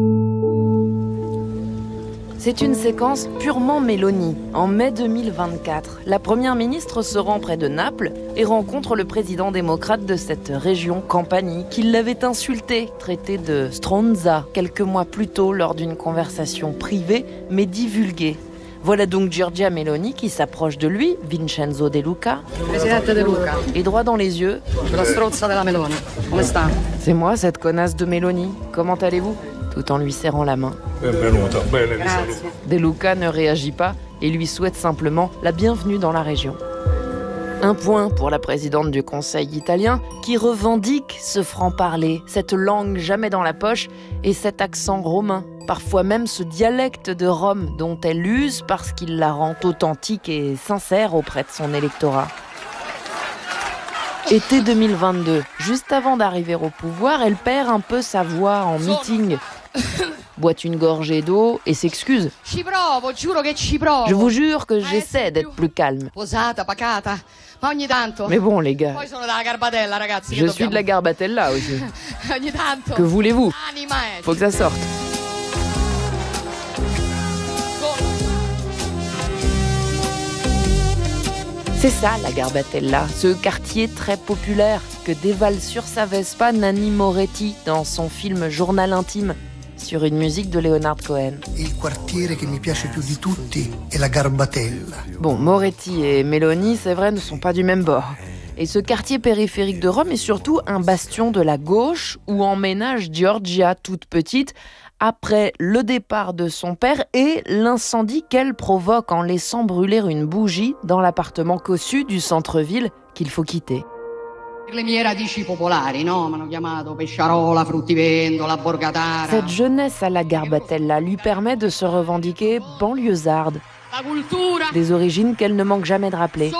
C'est une séquence purement Meloni. En mai 2024, la première ministre se rend près de Naples et rencontre le président démocrate de cette région, Campanie, qui l'avait insulté, traité de stronza quelques mois plus tôt lors d'une conversation privée mais divulguée. Voilà donc Giorgia Meloni qui s'approche de lui, Vincenzo De Luca, et droit dans les yeux. C'est moi cette connasse de Meloni, comment allez-vous ? Tout en lui serrant la main. De Luca ne réagit pas et lui souhaite simplement la bienvenue dans la région. Un point pour la présidente du Conseil italien qui revendique ce franc-parler, cette langue jamais dans la poche et cet accent romain, parfois même ce dialecte de Rome dont elle use parce qu'il la rend authentique et sincère auprès de son électorat. Été 2022, juste avant d'arriver au pouvoir, elle perd un peu sa voix en meeting. Boite une gorgée d'eau et s'excuse. Je vous jure que j'essaie d'être plus calme. Mais bon les gars, je suis de la Garbatella aussi. Que voulez-vous ? Faut que ça sorte. C'est ça la Garbatella, ce quartier très populaire que dévale sur sa Vespa Nanni Moretti dans son film Journal intime, sur une musique de Leonard Cohen. Il quartiere che mi piace più di tutti è la Garbatella. Bon, Moretti et Meloni, c'est vrai, ne sont pas du même bord. Et ce quartier périphérique de Rome est surtout un bastion de la gauche où emménage Giorgia, toute petite, après le départ de son père et l'incendie qu'elle provoque en laissant brûler une bougie dans l'appartement cossu du centre-ville qu'il faut quitter. Le mie radici popolari, no? M'hanno chiamato Pesciarola, Fruttivendola, Borgatara. Cette jeunesse à la Garbatella lui permet de se revendiquer banlieusarde. Des origines qu'elle ne manque jamais de rappeler.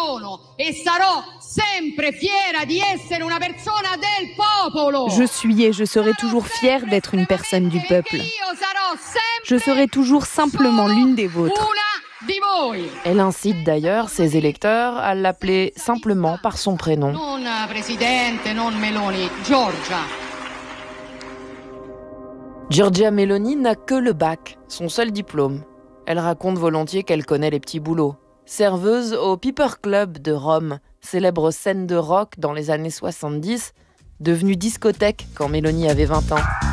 Je suis et je serai toujours fière d'être une personne du peuple. Je serai toujours simplement l'une des vôtres. Elle incite d'ailleurs ses électeurs à l'appeler simplement par son prénom. Non Presidente, non Meloni, Giorgia. Giorgia Meloni n'a que le bac, son seul diplôme. Elle raconte volontiers qu'elle connaît les petits boulots. Serveuse au Piper Club de Rome, célèbre scène de rock dans les années 70, devenue discothèque quand Meloni avait 20 ans.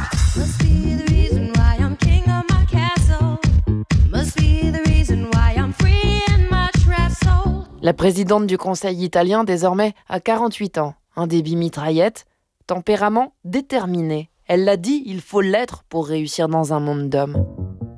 La présidente du Conseil italien, désormais, a 48 ans. Un débit mitraillette, tempérament déterminé. Elle l'a dit, il faut l'être pour réussir dans un monde d'hommes.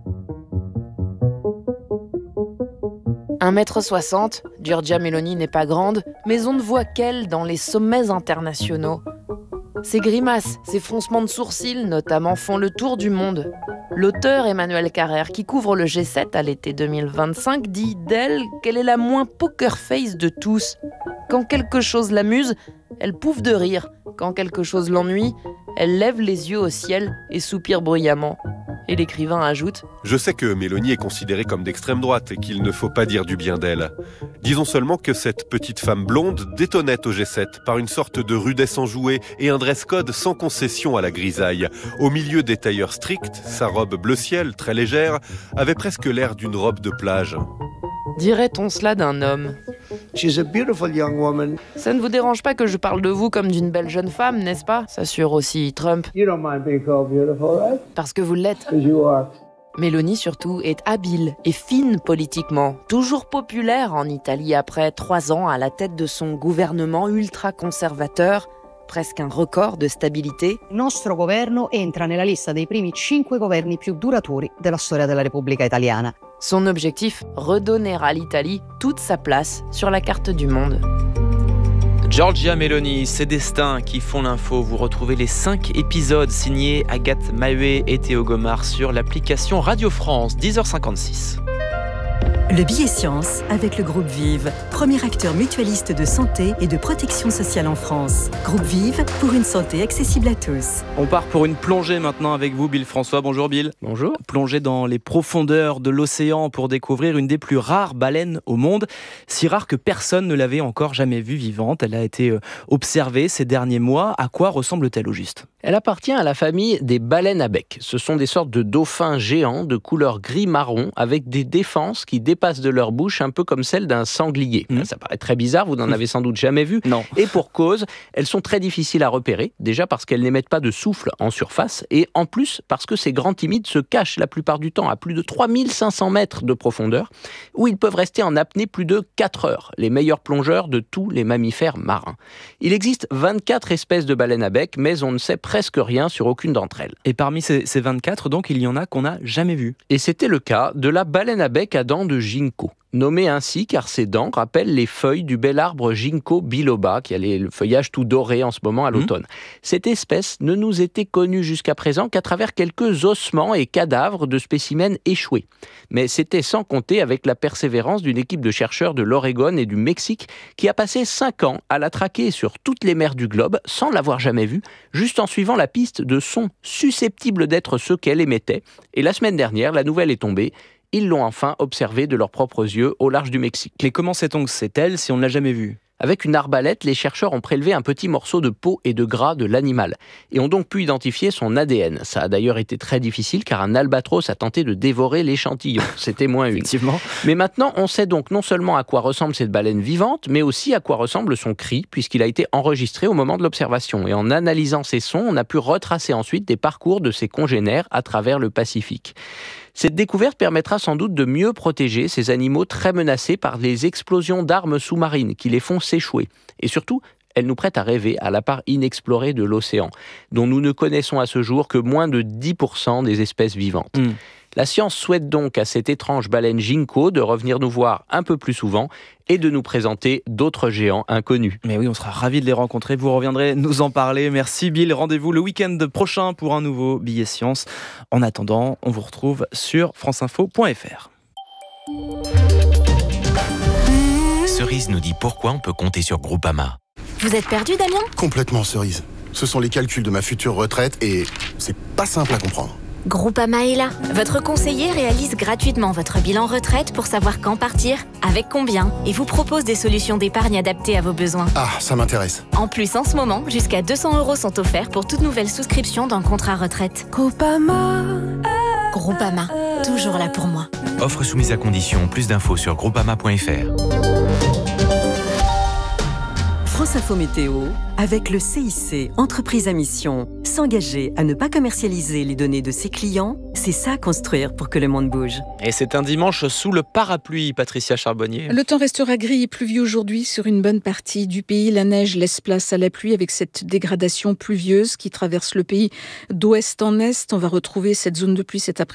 1m60, Giorgia Meloni n'est pas grande, mais on ne voit qu'elle dans les sommets internationaux. Ses grimaces, ses froncements de sourcils notamment font le tour du monde. L'auteur Emmanuel Carrère, qui couvre le G7 à l'été 2025, dit d'elle qu'elle est la moins poker face de tous. Quand quelque chose l'amuse, elle pouffe de rire. Quand quelque chose l'ennuie, elle lève les yeux au ciel et soupire bruyamment. Et l'écrivain ajoute « Je sais que Meloni est considérée comme d'extrême droite et qu'il ne faut pas dire du bien d'elle. Disons seulement que cette petite femme blonde détonnait au G7 par une sorte de rudesse enjouée et un dress code sans concession à la grisaille. Au milieu des tailleurs stricts, sa robe bleu ciel, très légère, avait presque l'air d'une robe de plage. » Dirait-on cela d'un homme ? She's a beautiful young woman. Ça ne vous dérange pas que je parle de vous comme d'une belle jeune femme, n'est-ce pas ? S'assure aussi Trump. You don't mind being called beautiful, right? Parce que vous l'êtes. Because you are. Meloni, surtout, est habile et fine politiquement. Toujours populaire en Italie après 3 ans à la tête de son gouvernement ultra-conservateur. Presque un record de stabilité. Il nostro governo entra nella lista dei primi 5 governi più duraturi della storia della Repubblica Italiana. Son objectif, redonner à l'Italie toute sa place sur la carte du monde. Giorgia Meloni, ses destins qui font l'info. Vous retrouvez les 5 épisodes signés Agathe Maheuet et Théo Gomard sur l'application Radio France, 10h56. Le billet science avec le groupe Vive, premier acteur mutualiste de santé et de protection sociale en France. Groupe Vive pour une santé accessible à tous. On part pour une plongée maintenant avec vous, Bill François. Bonjour Bill. Bonjour. Plongée dans les profondeurs de l'océan pour découvrir une des plus rares baleines au monde. Si rare que personne ne l'avait encore jamais vue vivante. Elle a été observée ces derniers mois. À quoi ressemble-t-elle au juste ? Elle appartient à la famille des baleines à bec. Ce sont des sortes de dauphins géants de couleur gris-marron avec des défenses qui dépassent de leur bouche un peu comme celles d'un sanglier. Ça paraît très bizarre, vous n'en avez sans doute jamais vu. Non. Et pour cause, elles sont très difficiles à repérer, déjà parce qu'elles n'émettent pas de souffle en surface et en plus parce que ces grands timides se cachent la plupart du temps à plus de 3500 mètres de profondeur où ils peuvent rester en apnée plus de 4 heures, les meilleurs plongeurs de tous les mammifères marins. Il existe 24 espèces de baleines à bec, mais on ne sait presque rien sur aucune d'entre elles. Et parmi ces 24, donc, il y en a qu'on n'a jamais vues. Et c'était le cas de la baleine à bec à dents de ginkgo. Nommée ainsi car ses dents rappellent les feuilles du bel arbre Ginkgo biloba, qui a le feuillage tout doré en ce moment à l'automne. Cette espèce ne nous était connue jusqu'à présent qu'à travers quelques ossements et cadavres de spécimens échoués. Mais c'était sans compter avec la persévérance d'une équipe de chercheurs de l'Oregon et du Mexique qui a passé 5 ans à la traquer sur toutes les mers du globe sans l'avoir jamais vue, juste en suivant la piste de sons susceptibles d'être ceux qu'elle émettait. Et la semaine dernière, la nouvelle est tombée. Ils l'ont enfin observée de leurs propres yeux au large du Mexique. Mais comment sait-on que c'est elle si on ne l'a jamais vue ? Avec une arbalète, les chercheurs ont prélevé un petit morceau de peau et de gras de l'animal et ont donc pu identifier son ADN. Ça a d'ailleurs été très difficile car un albatros a tenté de dévorer l'échantillon. C'était moins une. Effectivement. Mais maintenant, on sait donc non seulement à quoi ressemble cette baleine vivante, mais aussi à quoi ressemble son cri, puisqu'il a été enregistré au moment de l'observation. Et en analysant ces sons, on a pu retracer ensuite des parcours de ses congénères à travers le Pacifique. Cette découverte permettra sans doute de mieux protéger ces animaux très menacés par les explosions d'armes sous-marines qui les font s'échouer. Et surtout, elle nous prête à rêver à la part inexplorée de l'océan, dont nous ne connaissons à ce jour que moins de 10% des espèces vivantes. La science souhaite donc à cette étrange baleine ginkgo de revenir nous voir un peu plus souvent et de nous présenter d'autres géants inconnus. Mais oui, on sera ravis de les rencontrer. Vous reviendrez nous en parler. Merci Bill. Rendez-vous le week-end prochain pour un nouveau billet science. En attendant, on vous retrouve sur franceinfo.fr. Cerise nous dit pourquoi on peut compter sur Groupama. Vous êtes perdu, Damien ? Complètement, Cerise. Ce sont les calculs de ma future retraite et c'est pas simple à comprendre. Groupama est là. Votre conseiller réalise gratuitement votre bilan retraite pour savoir quand partir, avec combien, et vous propose des solutions d'épargne adaptées à vos besoins. Ah, ça m'intéresse. En plus, en ce moment, jusqu'à 200 € sont offerts pour toute nouvelle souscription d'un contrat retraite. Groupama, toujours là pour moi. Offre soumise à condition. Plus d'infos sur groupama.fr. France Info Météo, avec le CIC, entreprise à mission. S'engager à ne pas commercialiser les données de ses clients, c'est ça construire pour que le monde bouge. Et c'est un dimanche sous le parapluie, Patricia Charbonnier. Le temps restera gris et pluvieux aujourd'hui sur une bonne partie du pays. La neige laisse place à la pluie avec cette dégradation pluvieuse qui traverse le pays d'ouest en est. On va retrouver cette zone de pluie cet après-midi.